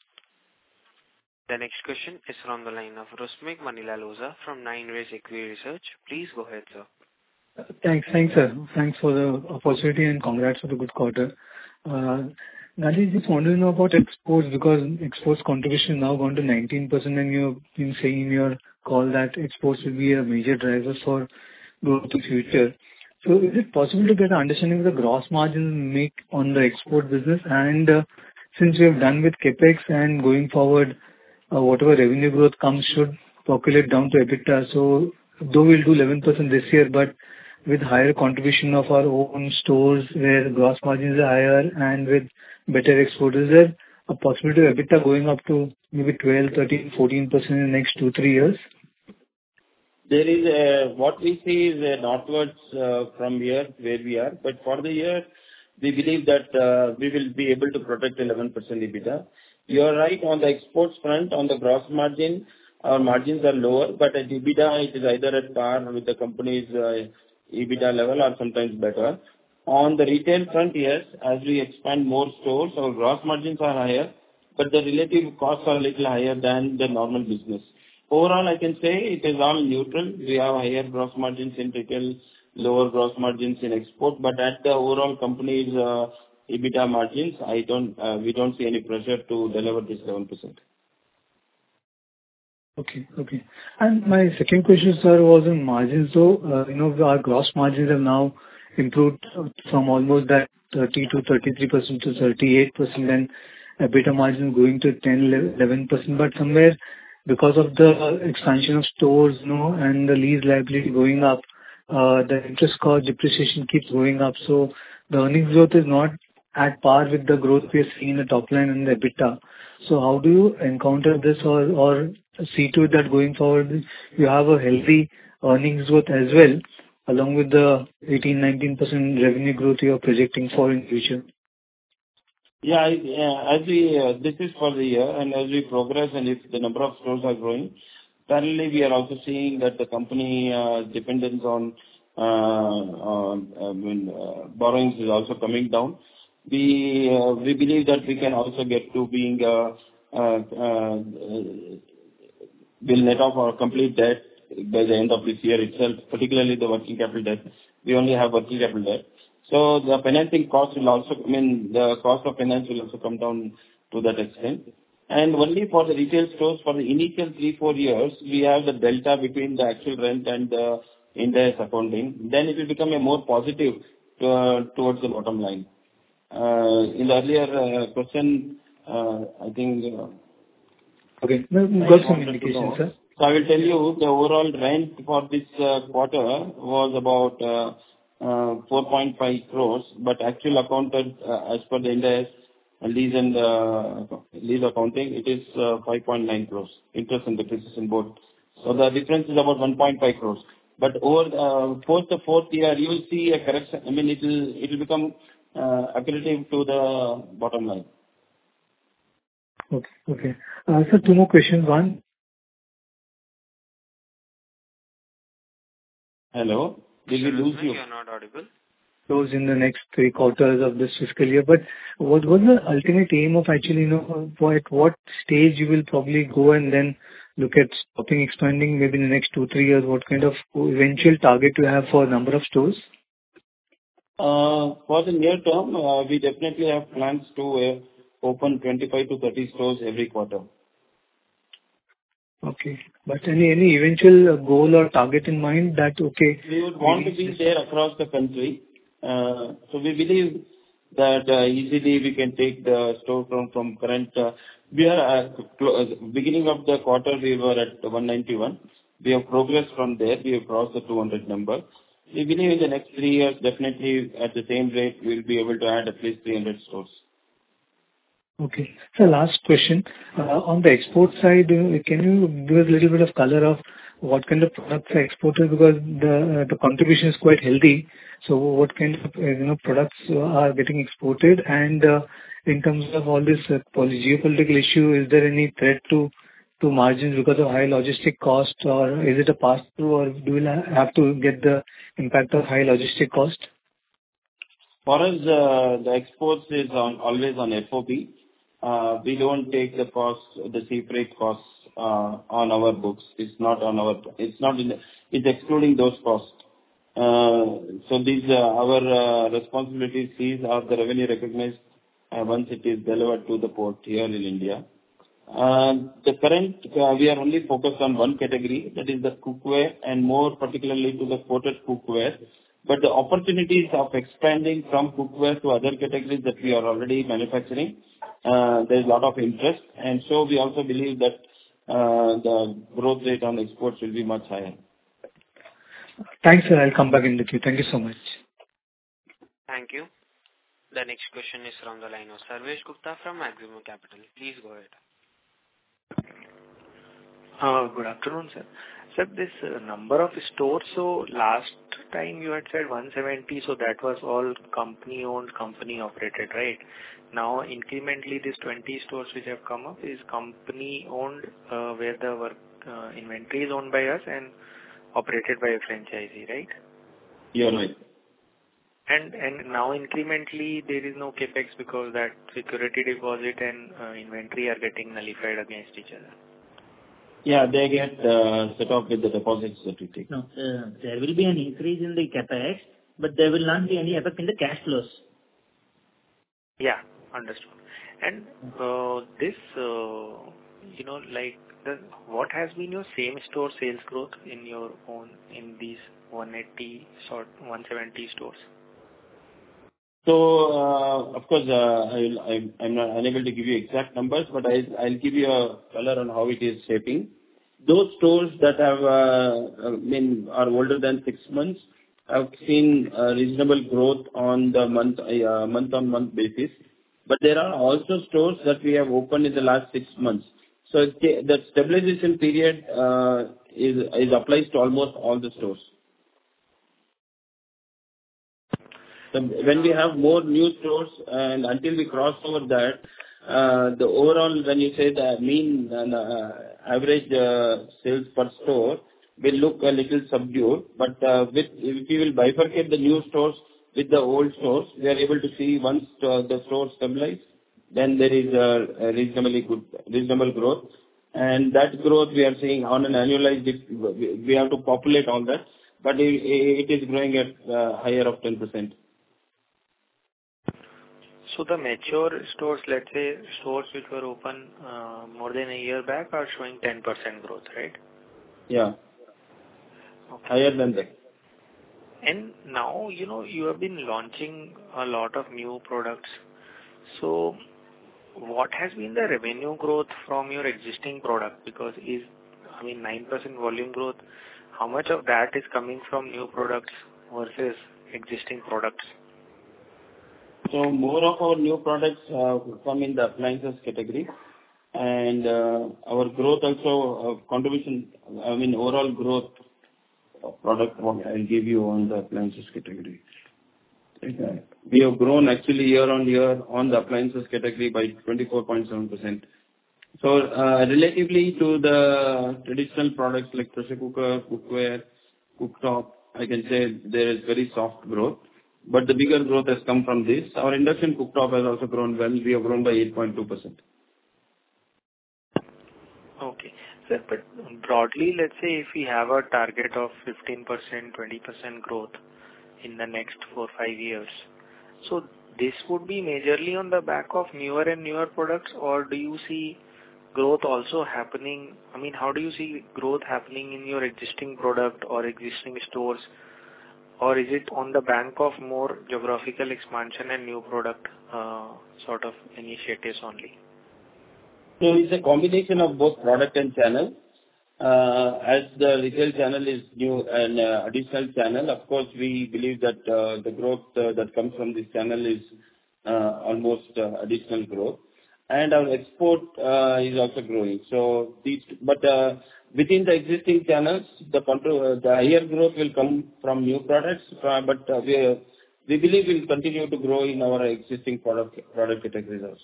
[SPEAKER 1] The next question is from the line of Rusmik Manila Loza from Nine Rays Equity Research. Please go ahead, sir.
[SPEAKER 10] Thanks, thanks, sir. Thanks for the opportunity and congrats for the good quarter. Uh, Gandhi, just wanted to know about exports because exports contribution now gone to nineteen percent, and you've been saying in your call that exports will be a major driver for growth in future. So is it possible to get an understanding of the gross margin make on the export business? And uh, since we have done with CapEx and going forward, uh, whatever revenue growth comes should percolate down to EBITDA. So though we'll do eleven percent this year, but with higher contribution of our own stores where gross margins are higher and with better export, is there a possibility of EBITDA going up to maybe twelve, thirteen, fourteen percent in the next two, three years?
[SPEAKER 2] There is a, what we see is a northwards uh, from here where we are, but for the year, we believe that uh, we will be able to protect eleven percent EBITDA. You are right on the exports front, on the gross margin, our margins are lower, but at EBITDA, it is either at par with the company's uh, EBITDA level or sometimes better. On the retail front, yes, as we expand more stores, our gross margins are higher, but the relative costs are a little higher than the normal business. Overall, I can say it is all neutral. We have higher gross margins in retail, lower gross margins in export, but at the overall company's uh, EBITDA margins, I don't, uh, we don't see any pressure to deliver this eleven percent.
[SPEAKER 10] Okay. Okay. And my second question, sir, was on margins. So, uh, you know, our gross margins have now improved from almost that thirty to thirty-three percent to thirty-eight percent, and EBITDA margin going to ten, eleven percent. But somewhere, because of the expansion of stores, you know, and the lease liability going up, uh, the interest cost depreciation keeps going up. So the earnings growth is not at par with the growth we are seeing in the top line and the EBITDA. So how do you encounter this or, or see to it that going forward you have a healthy earnings growth as well, along with the eighteen, nineteen percent revenue growth you are projecting for in future?
[SPEAKER 2] Yeah, I- yeah, as we, uh, this is for the year, and as we progress and if the number of stores are growing, parallelly we are also seeing that the company uh, dependence on uh, on I mean, uh, borrowings is also coming down. We uh, we believe that we can also get to being uh, uh, uh, will net off our complete debt by the end of this year itself, particularly the working capital debt. We only have working capital debt. So the financing cost will also, I mean, the cost of finance will also come down to that extent. And only for the retail stores, for the initial three, four years, we have the delta between the actual rent and the Ind-AS accounting. Then it will become a more positive uh, towards the bottom line. Uh, in the earlier uh, question, uh, I think... Uh,
[SPEAKER 10] Okay. No, got some indication, sir.
[SPEAKER 2] So I will tell you the overall rent for this uh, quarter was about uh, uh, four point five crores, but actual accounted uh, as per the Ind-AS lease and uh, lease accounting, it is uh, five point nine crores, interest and depreciation both. So the difference is about one point five crores. But over uh, post the fourth year, you will see a correction. I mean, it will it will become uh, accretive to the bottom line.
[SPEAKER 10] Okay. Okay. Uh, Sir, two more questions. One.
[SPEAKER 2] Hello? Did we lose you?
[SPEAKER 1] You are not audible.
[SPEAKER 10] Those in the next three quarters of this fiscal year. But what was the ultimate aim of actually, you know, for at what stage you will probably go and then look at stopping expanding maybe in the next two, three years? What kind of eventual target you have for number of stores?
[SPEAKER 2] Uh, For the near term, uh, we definitely have plans to uh, open twenty-five to thirty stores every quarter.
[SPEAKER 10] Okay. But any any eventual uh, goal or target in mind that, okay...
[SPEAKER 2] We would want to be there across the country. Uh, So we believe that uh, easily we can take the store from from current... uh, We are at clo- uh, beginning of the quarter, we were at one ninety-one. We have progressed from there. We have crossed the two hundred number. We believe in the next three years, definitely at the same rate, we'll be able to add at least three hundred stores.
[SPEAKER 10] Okay. So last question. Uh, On the export side, uh, can you give us a little bit of color of what kind of products are exported? Because the uh, the contribution is quite healthy. So what kind of, uh, you know, products uh, are getting exported? And uh, in terms of all this uh, poli- geopolitical issue, is there any threat to to margins because of high logistic cost, or is it a pass-through, or do we ha- have to get the impact of high logistic cost?
[SPEAKER 2] For us, uh, the exports is on always on F O B. Uh, We don't take the cost, the sea freight costs uh, on our books. It's not on our. It's not in the. It's excluding those costs. Uh, So these uh, our uh, responsibilities, these are the revenue recognized uh, once it is delivered to the port here in India. Uh, The current, uh, we are only focused on one category, that is the cookware, and more particularly to the coated cookware. But the opportunities of expanding from cookware to other categories that we are already manufacturing, uh, there's a lot of interest. And so we also believe that uh, the growth rate on exports will be much higher.
[SPEAKER 10] Thanks, sir. I'll come back in the queue. Thank you so much.
[SPEAKER 1] Thank you. The next question is from the line of Sarvesh Gupta from Maximum Capital. Please go ahead.
[SPEAKER 11] Uh, Good afternoon, sir. Sir, this uh, number of stores, so last time you had said one seventy, so that was all company-owned, company-operated, right? Now, incrementally, these twenty stores which have come up is company-owned, uh, where the work uh, inventory is owned by us and operated by a franchisee, right?
[SPEAKER 2] You're right.
[SPEAKER 11] And and now incrementally there is no capex because that security deposit and uh, inventory are getting nullified against each other.
[SPEAKER 2] Yeah, they get uh, set off with the deposits that we take.
[SPEAKER 6] No, uh, there will be an increase in the capex, but there will not be any effect in the cash flows.
[SPEAKER 11] Yeah, understood. And uh, this, uh, you know, like the what has been your same store sales growth in your own in these one eighty sort one seventy stores?
[SPEAKER 2] So, uh, of course, uh, I'll, I'm, I'm not unable to give you exact numbers, but I'll, I'll give you a color on how it is shaping. Those stores that have uh, I mean, are older than six months have seen uh, reasonable growth on the month uh, month on month basis. But there are also stores that we have opened in the last six months. So the stabilization period uh, is is applies to almost all the stores. So when we have more new stores and until we cross over that, uh, the overall, when you say the mean uh, average uh, sales per store will look a little subdued. But uh, with, if we will bifurcate the new stores with the old stores, we are able to see once uh, the stores stabilize, then there is a, a reasonably good, reasonable growth. And that growth we are seeing on an annualized, we have to populate all that, but it, it is growing at uh, higher of ten percent.
[SPEAKER 11] So the mature stores, let's say stores which were open uh, more than a year back, are showing ten percent growth, right?
[SPEAKER 2] Yeah.
[SPEAKER 11] Okay.
[SPEAKER 2] Higher than that.
[SPEAKER 11] And now, you know, you have been launching a lot of new products. So what has been the revenue growth from your existing product? Because is, I mean, nine percent volume growth, how much of that is coming from new products versus existing products?
[SPEAKER 2] So more of our new products uh, come in the appliances category, and uh, our growth also uh, contribution, I mean overall growth of product what I'll give you on the appliances category. Okay. We have grown actually year on year on the appliances category by twenty-four point seven percent. So uh, relatively to the traditional products like pressure cooker, cookware, cooktop, I can say there is very soft growth. But the bigger growth has come from this. Our induction cooktop has also grown well. We have grown by eight point two percent.
[SPEAKER 11] Okay. Sir, but broadly, let's say if we have a target of fifteen percent, twenty percent growth in the next four, five years, so this would be majorly on the back of newer and newer products, or do you see growth also happening? I mean, how do you see growth happening in your existing product or existing stores? Or is it on the bank of more geographical expansion and new product uh, sort of initiatives only?
[SPEAKER 2] So it's a combination of both product and channel. Uh, as the retail channel is new and uh, additional channel, of course, we believe that uh, the growth uh, that comes from this channel is uh, almost uh, additional growth. And our export uh, is also growing. So these, but uh, within the existing channels, the control, the higher growth will come from new products. Uh, but uh, we we believe we'll continue to grow in our existing product product categories also.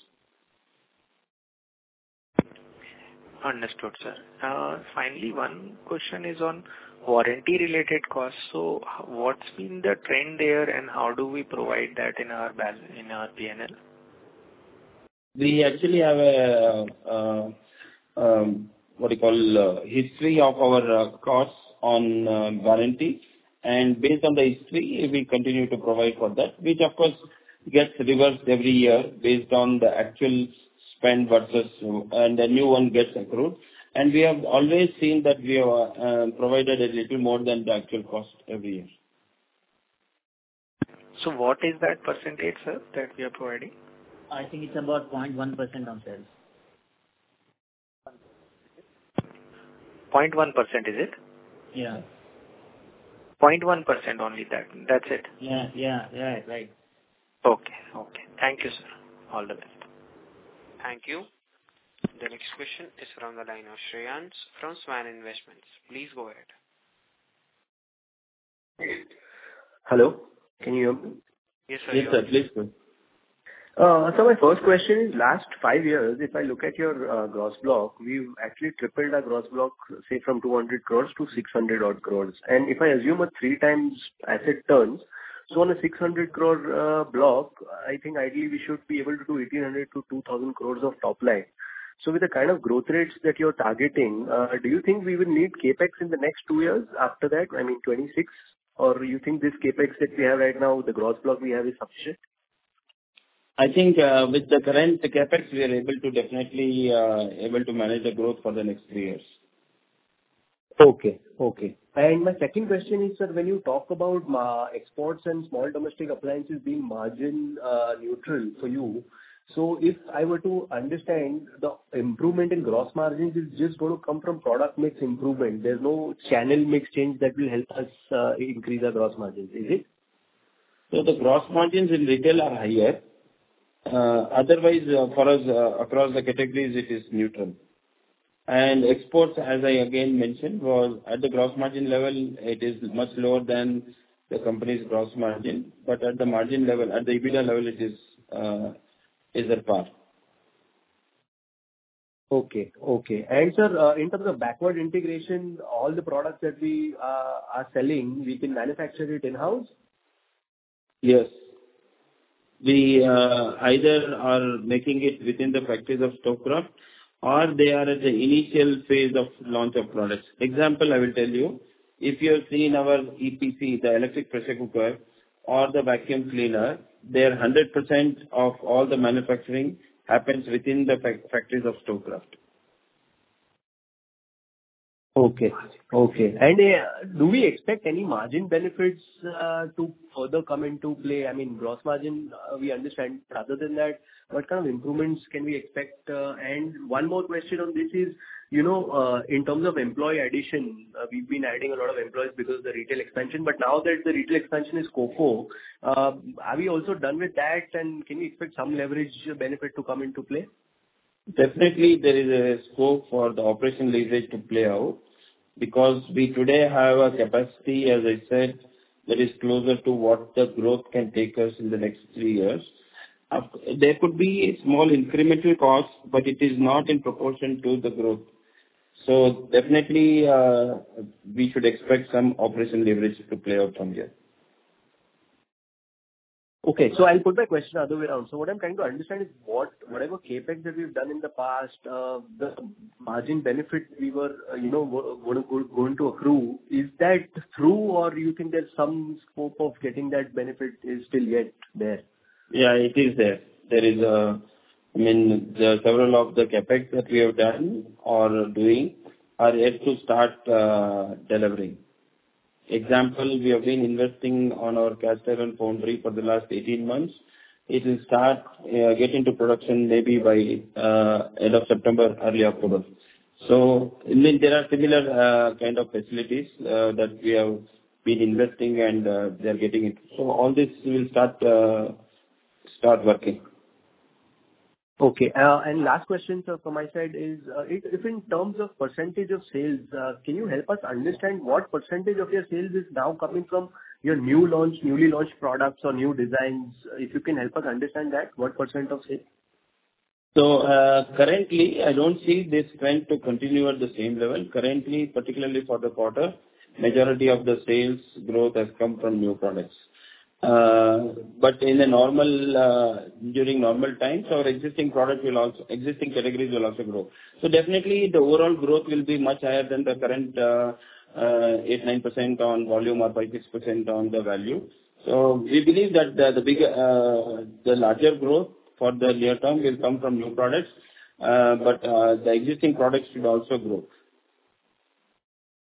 [SPEAKER 11] Understood, sir. Uh, finally, one question is on warranty-related costs. So, what's been the trend there, and how do we provide that in our bal- in our P and L?
[SPEAKER 2] We actually have a, uh, um, what do you call, uh, history of our uh, costs on uh, warranty. And based on the history, we continue to provide for that, which of course gets reversed every year based on the actual spend versus, and the new one gets accrued. And we have always seen that we have uh, provided a little more than the actual cost every year.
[SPEAKER 11] So what is that percentage, sir, that we are providing?
[SPEAKER 6] I think it's about zero point one percent on sales.
[SPEAKER 11] zero point one percent, is it?
[SPEAKER 6] Yeah.
[SPEAKER 11] zero point one percent only that. That's it.
[SPEAKER 6] Yeah, yeah, yeah, right.
[SPEAKER 11] Okay, okay. Thank you, sir. All the best.
[SPEAKER 1] Thank you. The next question is from the line of Shreyans from Swan Investments. Please go ahead.
[SPEAKER 12] Hello, can you hear me?
[SPEAKER 1] Yes, sir.
[SPEAKER 2] Yes, sir. Please go.
[SPEAKER 12] Uh, So my first question is, last five years, if I look at your uh, gross block, we've actually tripled our gross block, say, from two hundred crores to six hundred odd crores. And if I assume a three times asset turns, so on a six hundred crore uh, block, I think ideally we should be able to do eighteen hundred to two thousand crores of top line. So with the kind of growth rates that you're targeting, uh, do you think we will need CapEx in the next two years after that, I mean twenty-six? Or you think this CapEx that we have right now, the gross block we have, is sufficient?
[SPEAKER 2] I think uh, with the current capex, we are able to definitely uh, able to manage the growth for the next three years.
[SPEAKER 12] Okay. Okay. And my second question is, sir, when you talk about ma- exports and small domestic appliances being margin uh, neutral for you, so if I were to understand, the improvement in gross margins is just going to come from product mix improvement. There's no channel mix change that will help us uh, increase our gross margins, is it?
[SPEAKER 2] So the gross margins in retail are higher. Uh, Otherwise, uh, for us, uh, across the categories, it is neutral. And exports, as I again mentioned, was at the gross margin level, it is much lower than the company's gross margin, but at the margin level, at the EBITDA level, it is uh, is at par.
[SPEAKER 12] Okay. Okay. And sir, uh, in terms of backward integration, all the products that we uh, are selling, we can manufacture it in-house?
[SPEAKER 2] Yes. We uh, either are making it within the factories of Stockcraft, or they are at the initial phase of launch of products. Example, I will tell you, if you have seen our E P C, the electric pressure cooker, or the vacuum cleaner, their one hundred percent of all the manufacturing happens within the fac- factories of Stockcraft.
[SPEAKER 12] Okay. Okay. And uh, do we expect any margin benefits uh, to further come into play? I mean, gross margin, uh, we understand. Other than that, what kind of improvements can we expect? Uh, And one more question on this is, you know, uh, in terms of employee addition, uh, we've been adding a lot of employees because of the retail expansion, but now that the retail expansion is COCO, uh, are we also done with that, and can we expect some leverage benefit to come into play?
[SPEAKER 2] Definitely, there is a scope for the operation leverage to play out, because we today have a capacity, as I said, that is closer to what the growth can take us in the next three years. Of- There could be a small incremental cost, but it is not in proportion to the growth. So definitely, uh, we should expect some operation leverage to play out from here.
[SPEAKER 12] Okay. So I'll put my question the other way around. So what I'm trying to understand is what, whatever CapEx that we've done in the past, uh, the margin benefit we were, uh, you know, go- go- go- going to accrue, is that through, or you think there's some scope of getting that benefit is still yet there?
[SPEAKER 2] Yeah, it is there. There is a, I mean, the several of the capex that we have done or doing are yet to start uh, delivering. Example, we have been investing on our cast iron foundry for the last eighteen months. It will start uh, get into production maybe by uh, end of September, early October. So, I mean, there are similar uh, kind of facilities uh, that we have been investing, and uh, they are getting it. So all this will start uh, start working.
[SPEAKER 12] Okay. Uh, And last question, sir, from my side is, uh, if if in terms of percentage of sales, uh, can you help us understand what percentage of your sales is now coming from your new launch, newly launched products or new designs? If you can help us understand that, what percent of sales?
[SPEAKER 2] So, uh, currently, I don't see this trend to continue at the same level. Currently, particularly for the quarter, majority of the sales growth has come from new products. Uh, But in a normal, uh, during normal times, our existing product will also, existing categories will also grow. So definitely, the overall growth will be much higher than the current uh, uh, eight to nine percent on volume or five to six percent on the value. So we believe that the the bigger, uh, the larger growth for the near term will come from new products, uh, but uh, the existing products should also grow.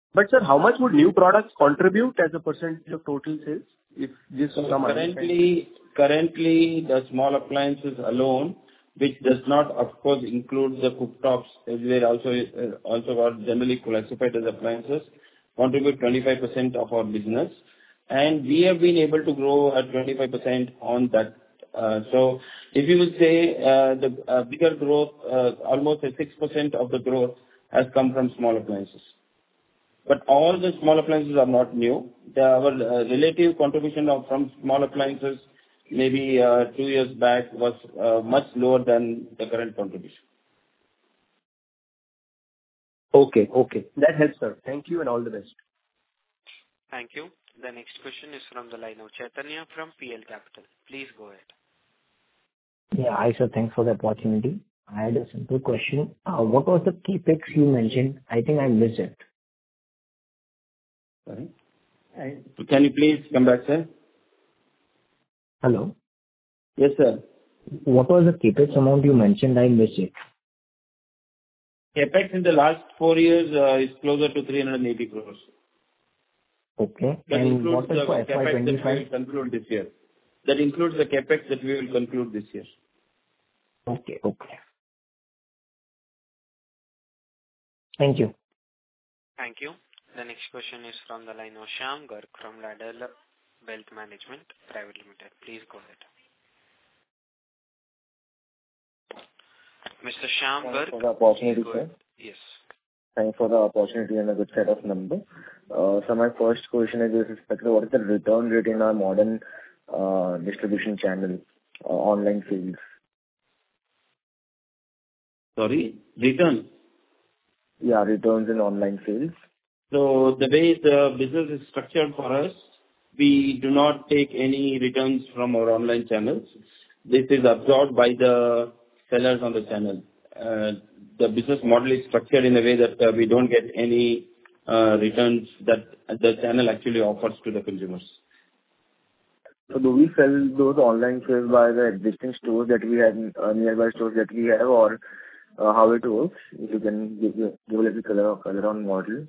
[SPEAKER 12] But sir, how much would new products contribute as a percentage of total sales? If this
[SPEAKER 2] So
[SPEAKER 12] some
[SPEAKER 2] currently, currently the small appliances alone, which does not, of course, include the cooktops, as they also uh, also are generally classified as appliances, contribute twenty-five percent of our business, and we have been able to grow at twenty-five percent on that. Uh, so, if you will say uh, the uh, bigger growth, uh, almost a six percent of the growth has come from small appliances. But all the small appliances are not new. The, our uh, relative contribution of from small appliances maybe uh, two years back was uh, much lower than the current contribution.
[SPEAKER 12] Okay, okay. That helps, sir. Thank you and all the best.
[SPEAKER 1] Thank you. The next question is from the line of Chaitanya from P L Capital. Please go ahead.
[SPEAKER 13] Yeah, hi sir. Thanks for the opportunity. I had a simple question. Uh, what was the capex you mentioned? I think I missed it.
[SPEAKER 2] Sorry. I, Can you please come back, sir?
[SPEAKER 13] Hello?
[SPEAKER 2] Yes, sir.
[SPEAKER 13] What was the capex amount you mentioned? I missed it.
[SPEAKER 2] Capex in the last four years uh, is closer to three hundred eighty crores.
[SPEAKER 13] Okay.
[SPEAKER 2] That
[SPEAKER 13] And
[SPEAKER 2] includes
[SPEAKER 13] what is
[SPEAKER 2] the
[SPEAKER 13] for F Y
[SPEAKER 2] capex that we
[SPEAKER 13] twenty-five?
[SPEAKER 2] will conclude this year. That includes the capex that we will conclude this year.
[SPEAKER 13] Okay, okay. Thank you.
[SPEAKER 1] Thank you. The next question is from the line of Shyam Garg from Ladder Wealth Management Private Limited. Please go ahead. Mister Shyam Garg.
[SPEAKER 14] Thanks for the opportunity, sir.
[SPEAKER 1] Yes.
[SPEAKER 14] Thanks for the opportunity and a good set of numbers. Uh, so my first question is with respect to what is the return rate in our modern uh, distribution channel, uh, online sales?
[SPEAKER 2] Sorry, return.
[SPEAKER 14] Yeah, returns in online sales.
[SPEAKER 2] So the way the business is structured for us, we do not take any returns from our online channels. This is absorbed by the sellers on the channel. Uh, the business model is structured in a way that uh, we don't get any uh, returns that the channel actually offers to the consumers.
[SPEAKER 14] So do we sell those online sales by the existing stores that we have, uh, nearby stores that we have, or uh, how it works? If you can give, give a little color, color on model.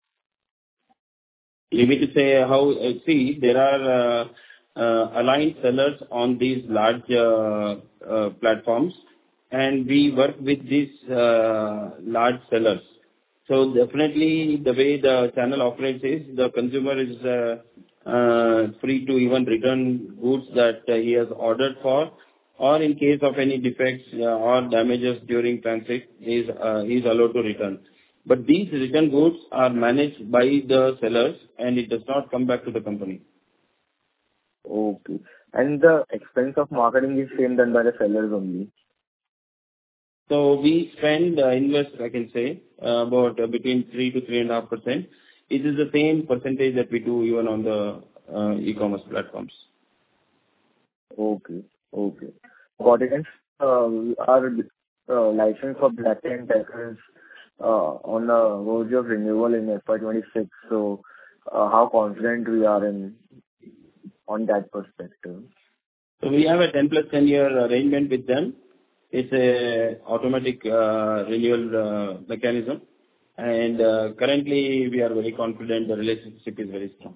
[SPEAKER 2] You mean to say how, uh, see, there are uh, uh, aligned sellers on these large uh, uh, platforms, and we work with these uh, large sellers. So definitely the way the channel operates is the consumer is uh, uh, free to even return goods that uh, he has ordered for, or in case of any defects uh, or damages during transit, he is, uh, he is allowed to return. But these return goods are managed by the sellers and it does not come back to the company.
[SPEAKER 14] Okay. And the expense of marketing is same done by the sellers only?
[SPEAKER 2] So we spend, uh, invest, I can say, uh, about uh, between three to three and a half percent. It is the same percentage that we do even on the uh, e-commerce platforms.
[SPEAKER 14] Okay. Okay. Got it. And uh, our uh, license for Black and Decker is uh, on the verge of renewal in F Y twenty-six. So uh, how confident we are in on that perspective?
[SPEAKER 2] So we have a ten plus ten year arrangement with them. It's a automatic uh, renewal uh, mechanism, and uh, currently we are very confident the relationship is very strong.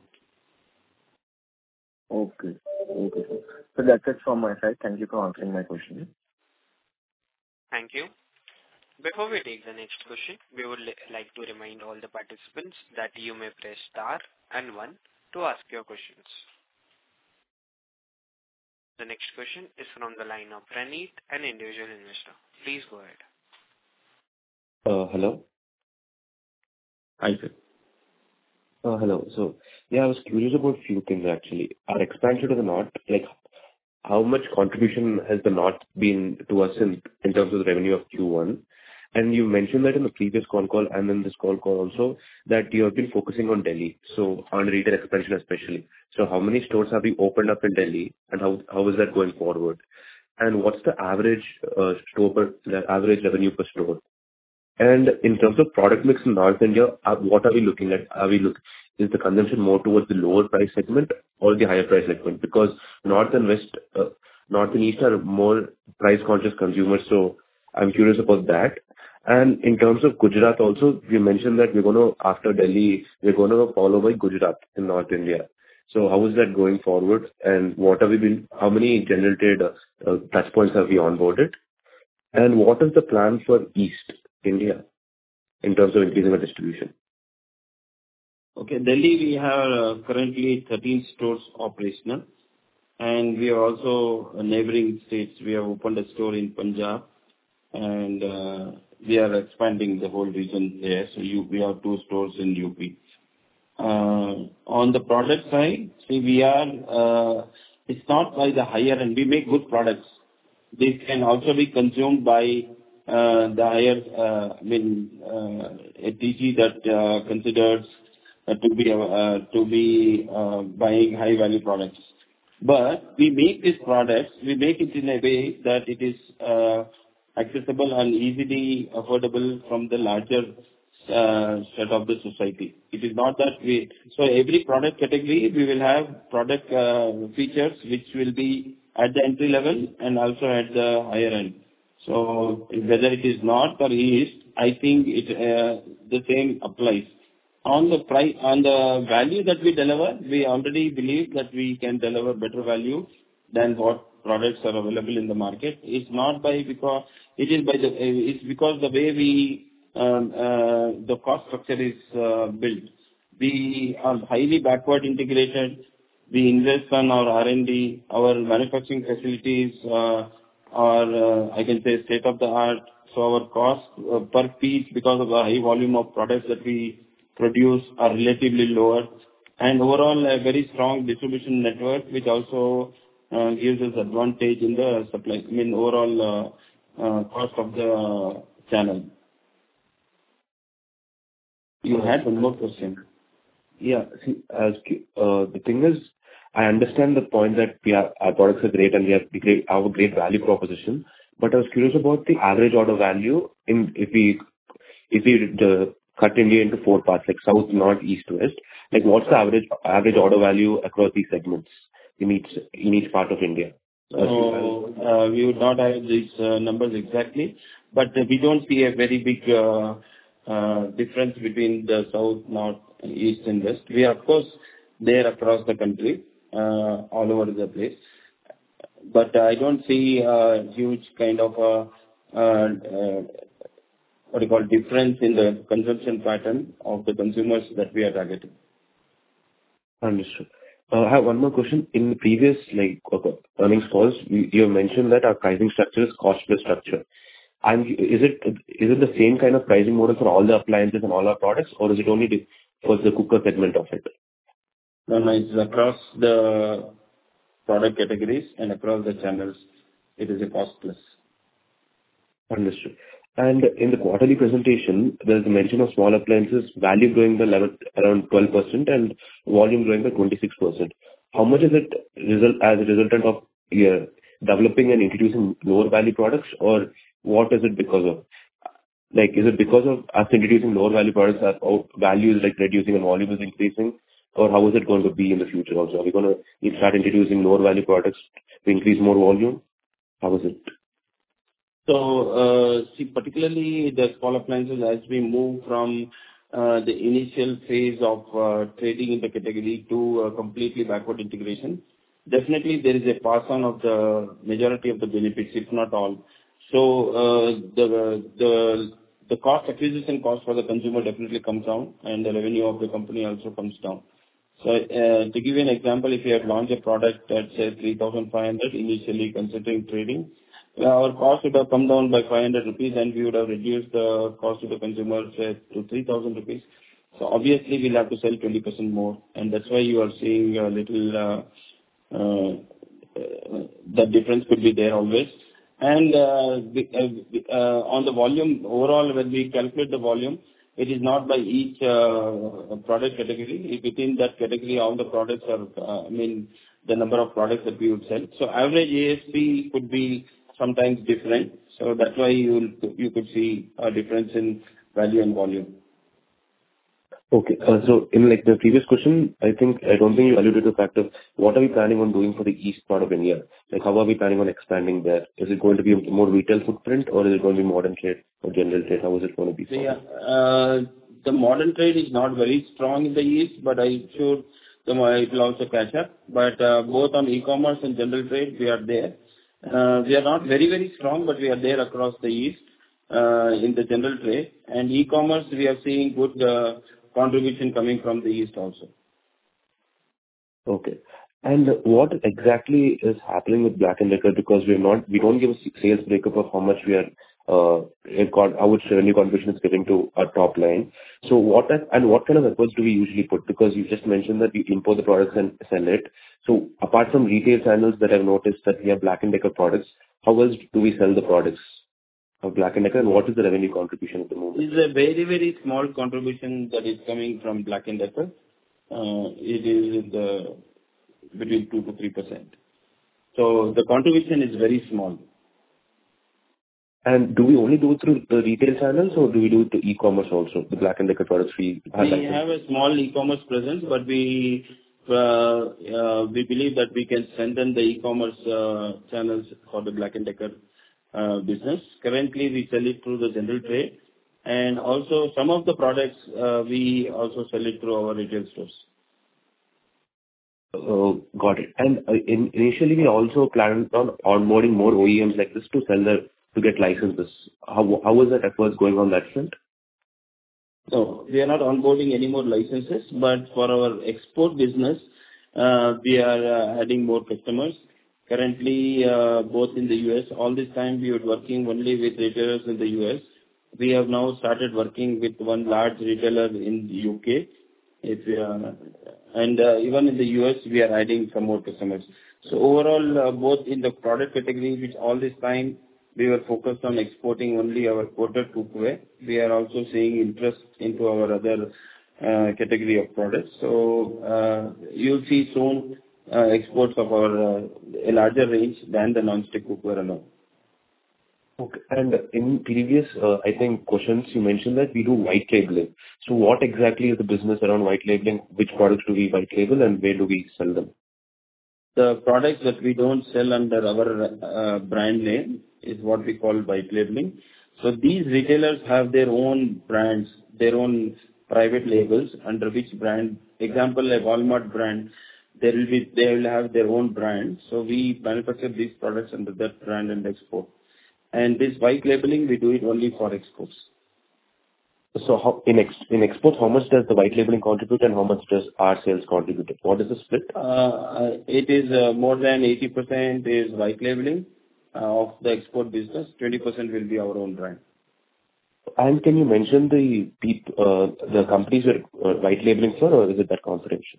[SPEAKER 14] Okay. Okay. So that's it from my side. Thank you for answering my question.
[SPEAKER 1] Thank you. Before we take the next question, we would li- like to remind all the participants that you may press star and one to ask your questions. The next question is from the line of Praneet, an individual investor. Please go ahead.
[SPEAKER 15] Uh, hello.
[SPEAKER 2] Hi, sir.
[SPEAKER 15] Uh, hello. So, yeah, I was curious about a few things actually. Our expansion to the north, like how much contribution has the north been to us in, in terms of the revenue of Q one? And you mentioned that in the previous call call and in this call call also that you have been focusing on Delhi, so on retail expansion especially. So how many stores have you opened up in Delhi and how how is that going forward? And what's the average uh, store per, the average revenue per store? And in terms of product mix in North India, uh, what are we looking at? Are we look is the consumption more towards the lower price segment or the higher price segment? Because North and West, uh, North and East are more price conscious consumers. So I'm curious about that. And in terms of Gujarat also, you mentioned that we're going to, after Delhi, we're going to follow by Gujarat in North India. So how is that going forward? And what have we been, how many general trade uh, uh, touch points have we onboarded? And what is the plan for East India in terms of increasing our distribution?
[SPEAKER 2] Okay, Delhi, we have uh, currently thirteen stores operational. And we are also uh, neighboring states. We have opened a store in Punjab. And uh, we are expanding the whole region there. So you, we have two stores in U P. Uh, on the product side, see, we are, uh, it's not by the higher end. We make good products. These can also be consumed by uh, the higher, uh, I mean, uh, a T G that uh, considers uh, to be uh, to be uh, buying high value products. But we make these products, we make it in a way that it is uh, accessible and easily affordable from the larger uh, set of the society. It is not that we, so every product category we will have product uh, features which will be at the entry level and also at the higher end. So whether it is north or east, I think it uh, the same applies. On the price, on the value that we deliver, we already believe that we can deliver better value than what products are available in the market. It's not by because it is by the it's because the way we um, uh, the cost structure is uh, built. We are highly backward integrated. We invest on our R and D. Our manufacturing facilities uh, are uh, I can say state of the art. So our cost uh, per piece, because of the high volume of products that we produce, are relatively lower, and overall a very strong distribution network, which also uh, gives us advantage in the supply, I mean overall uh, uh, cost of the channel. You had one more question.
[SPEAKER 15] Yeah, see, as uh, the thing is, I understand the point that we are, our products are great and we have the great, have a great value proposition. But I was curious about the average order value in if we if we uh, cut India into four parts, like south, north, east, west. Like, what's the average average order value across these segments in each in each part of India?
[SPEAKER 2] So uh, we would not have these uh, numbers exactly, but uh, we don't see a very big uh, uh, difference between the south, north, east, and west. We are of course there across the country, uh, all over the place, but I don't see a huge kind of a, uh, uh, what you call difference in the consumption pattern of the consumers that we are targeting.
[SPEAKER 15] Understood. Uh, I have one more question. In the previous like earnings calls, you, you mentioned that our pricing structure is cost plus structure. And is it is it the same kind of pricing model for all the appliances and all our products, or is it only for the cooker segment of it?
[SPEAKER 2] No, no, it's across the product categories and across the channels. It is a cost plus.
[SPEAKER 15] Understood. And in the quarterly presentation, there is a mention of small appliances value growing by eleven, around twelve percent and volume growing by twenty-six percent. How much is it result as a resultant of uh, developing and introducing lower value products, or what is it because of? Like, is it because of us introducing lower value products that value is like reducing and volume is increasing, or how is it going to be in the future also? Are we going to start introducing lower value products to increase more volume? How is it?
[SPEAKER 2] So, uh, see, particularly the small appliances, as we move from uh, the initial phase of uh, trading in the category to uh, completely backward integration, definitely there is a pass on of the majority of the benefits, if not all. So, uh, the the the cost acquisition cost for the consumer definitely comes down, and the revenue of the company also comes down. So, uh, to give you an example, if you have launched a product at say three thousand five hundred initially considering trading, our cost would have come down by five hundred rupees, and we would have reduced the cost to the consumer, say, to three thousand rupees. So obviously, we'll have to sell twenty percent more, and that's why you are seeing a little, uh, uh, uh, the difference could be there always. And uh, the, uh, uh, on the volume, overall, when we calculate the volume, it is not by each uh, product category. Within that category, all the products are, uh, I mean, the number of products that we would sell. So average A S P could be sometimes different. So that's why you you could see a difference in value and volume.
[SPEAKER 15] Okay. Uh, So in like the previous question, I think, I don't think you alluded to the fact of what are we planning on doing for the east part of India? Like, how are we planning on expanding there? Is it going to be a more retail footprint, or is it going to be modern trade or general trade? How is it going to be?
[SPEAKER 2] So, yeah, uh, the modern trade is not very strong in the east, but I'm sure the mo- it will also catch up. But uh, both on e-commerce and general trade, we are there. Uh, We are not very, very strong, but we are there across the east uh, in the general trade. And e-commerce, we are seeing good uh, contribution coming from the east also.
[SPEAKER 15] Okay. And what exactly is happening with Black and Decker? Because we're not, we don't give a sales breakup of how much we are, uh, it got- how much revenue contribution is giving to our top line. So what are- and what kind of efforts do we usually put? Because you just mentioned that we import the products and sell it. So apart from retail channels that I've noticed that we have Black and Decker products, how else do we sell the products of Black and Decker, and what is the revenue contribution at the moment?
[SPEAKER 2] It's a very, very small contribution that is coming from Black and Decker. Uh, It is in the between two to three percent. So the contribution is very small.
[SPEAKER 15] And do we only do it through the retail channels, or do we do it to e-commerce also, the Black and Decker products we have
[SPEAKER 2] We
[SPEAKER 15] licensed?
[SPEAKER 2] have a small e-commerce presence, but we uh, uh, we believe that we can strengthen the e-commerce uh, channels for the Black and Decker uh, business. Currently, we sell it through the general trade, and also some of the products uh, we also sell it through our retail stores.
[SPEAKER 15] Oh, got it. And uh, in- initially, we also planned on onboarding more O E Ms like this to sell their, to get licenses. How how is that efforts going on that front?
[SPEAKER 2] No, we are not onboarding any more licenses, but for our export business, uh, we are uh, adding more customers. Currently, uh, both in the U S, all this time we were working only with retailers in the U S. We have now started working with one large retailer in the U K. If, uh, and uh, even in the U S, we are adding some more customers. So overall, uh, both in the product category, which all this time we were focused on exporting only our coated cookware, we are also seeing interest into our other uh, category of products. So uh, you'll see soon uh, exports of our uh, a larger range than the non-stick cookware alone.
[SPEAKER 15] Okay. And in previous, uh, I think, questions, you mentioned that we do white labeling. So what exactly is the business around white labeling? Which products do we white label, and where do we sell them?
[SPEAKER 2] The products that we don't sell under our uh, brand name is what we call white labeling. So these retailers have their own brands, their own private labels under which brand. Example, a Walmart brand, there will be they will have their own brand. So we manufacture these products under that brand and export. And this white labeling, we do it only for exports.
[SPEAKER 15] So how, in ex, in exports, how much does the white labeling contribute, and how much does our sales contribute? What is the split?
[SPEAKER 2] Uh, It is uh, more than eighty percent is white labeling uh, of the export business. twenty percent will be our own brand.
[SPEAKER 15] And can you mention the peop, uh, the companies we're uh, white labeling for, or is it that confidential?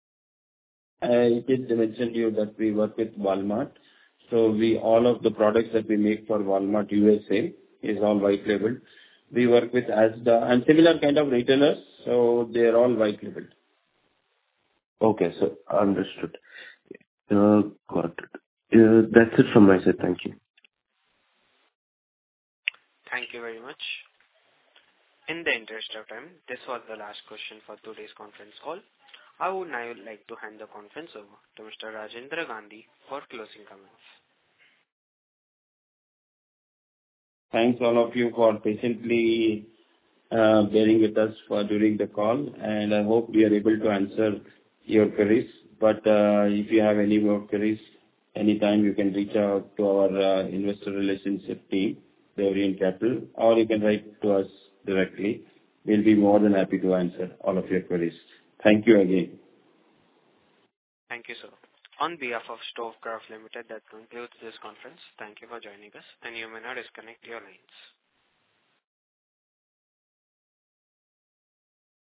[SPEAKER 2] I did mention to you that we work with Walmart. So we all of the products that we make for Walmart U S A is all white labeled. We work with Asda and similar kind of retailers, so they are all white labeled.
[SPEAKER 15] Okay, so understood. Uh, got it. Uh, that's it from my side. Thank you.
[SPEAKER 1] Thank you very much. In the interest of time, this was the last question for today's conference call. I would now like to hand the conference over to Mister Rajendra Gandhi for closing comments.
[SPEAKER 2] Thanks all of you for patiently uh, bearing with us for during the call, and I hope we are able to answer your queries. But uh, if you have any more queries, anytime you can reach out to our uh, investor relationship team, the Orient Capital, or you can write to us directly. We'll be more than happy to answer all of your queries. Thank you again.
[SPEAKER 1] Thank you, sir. On behalf of Stovecraft Limited, that concludes this conference. Thank you for joining us, and you may now disconnect your lines.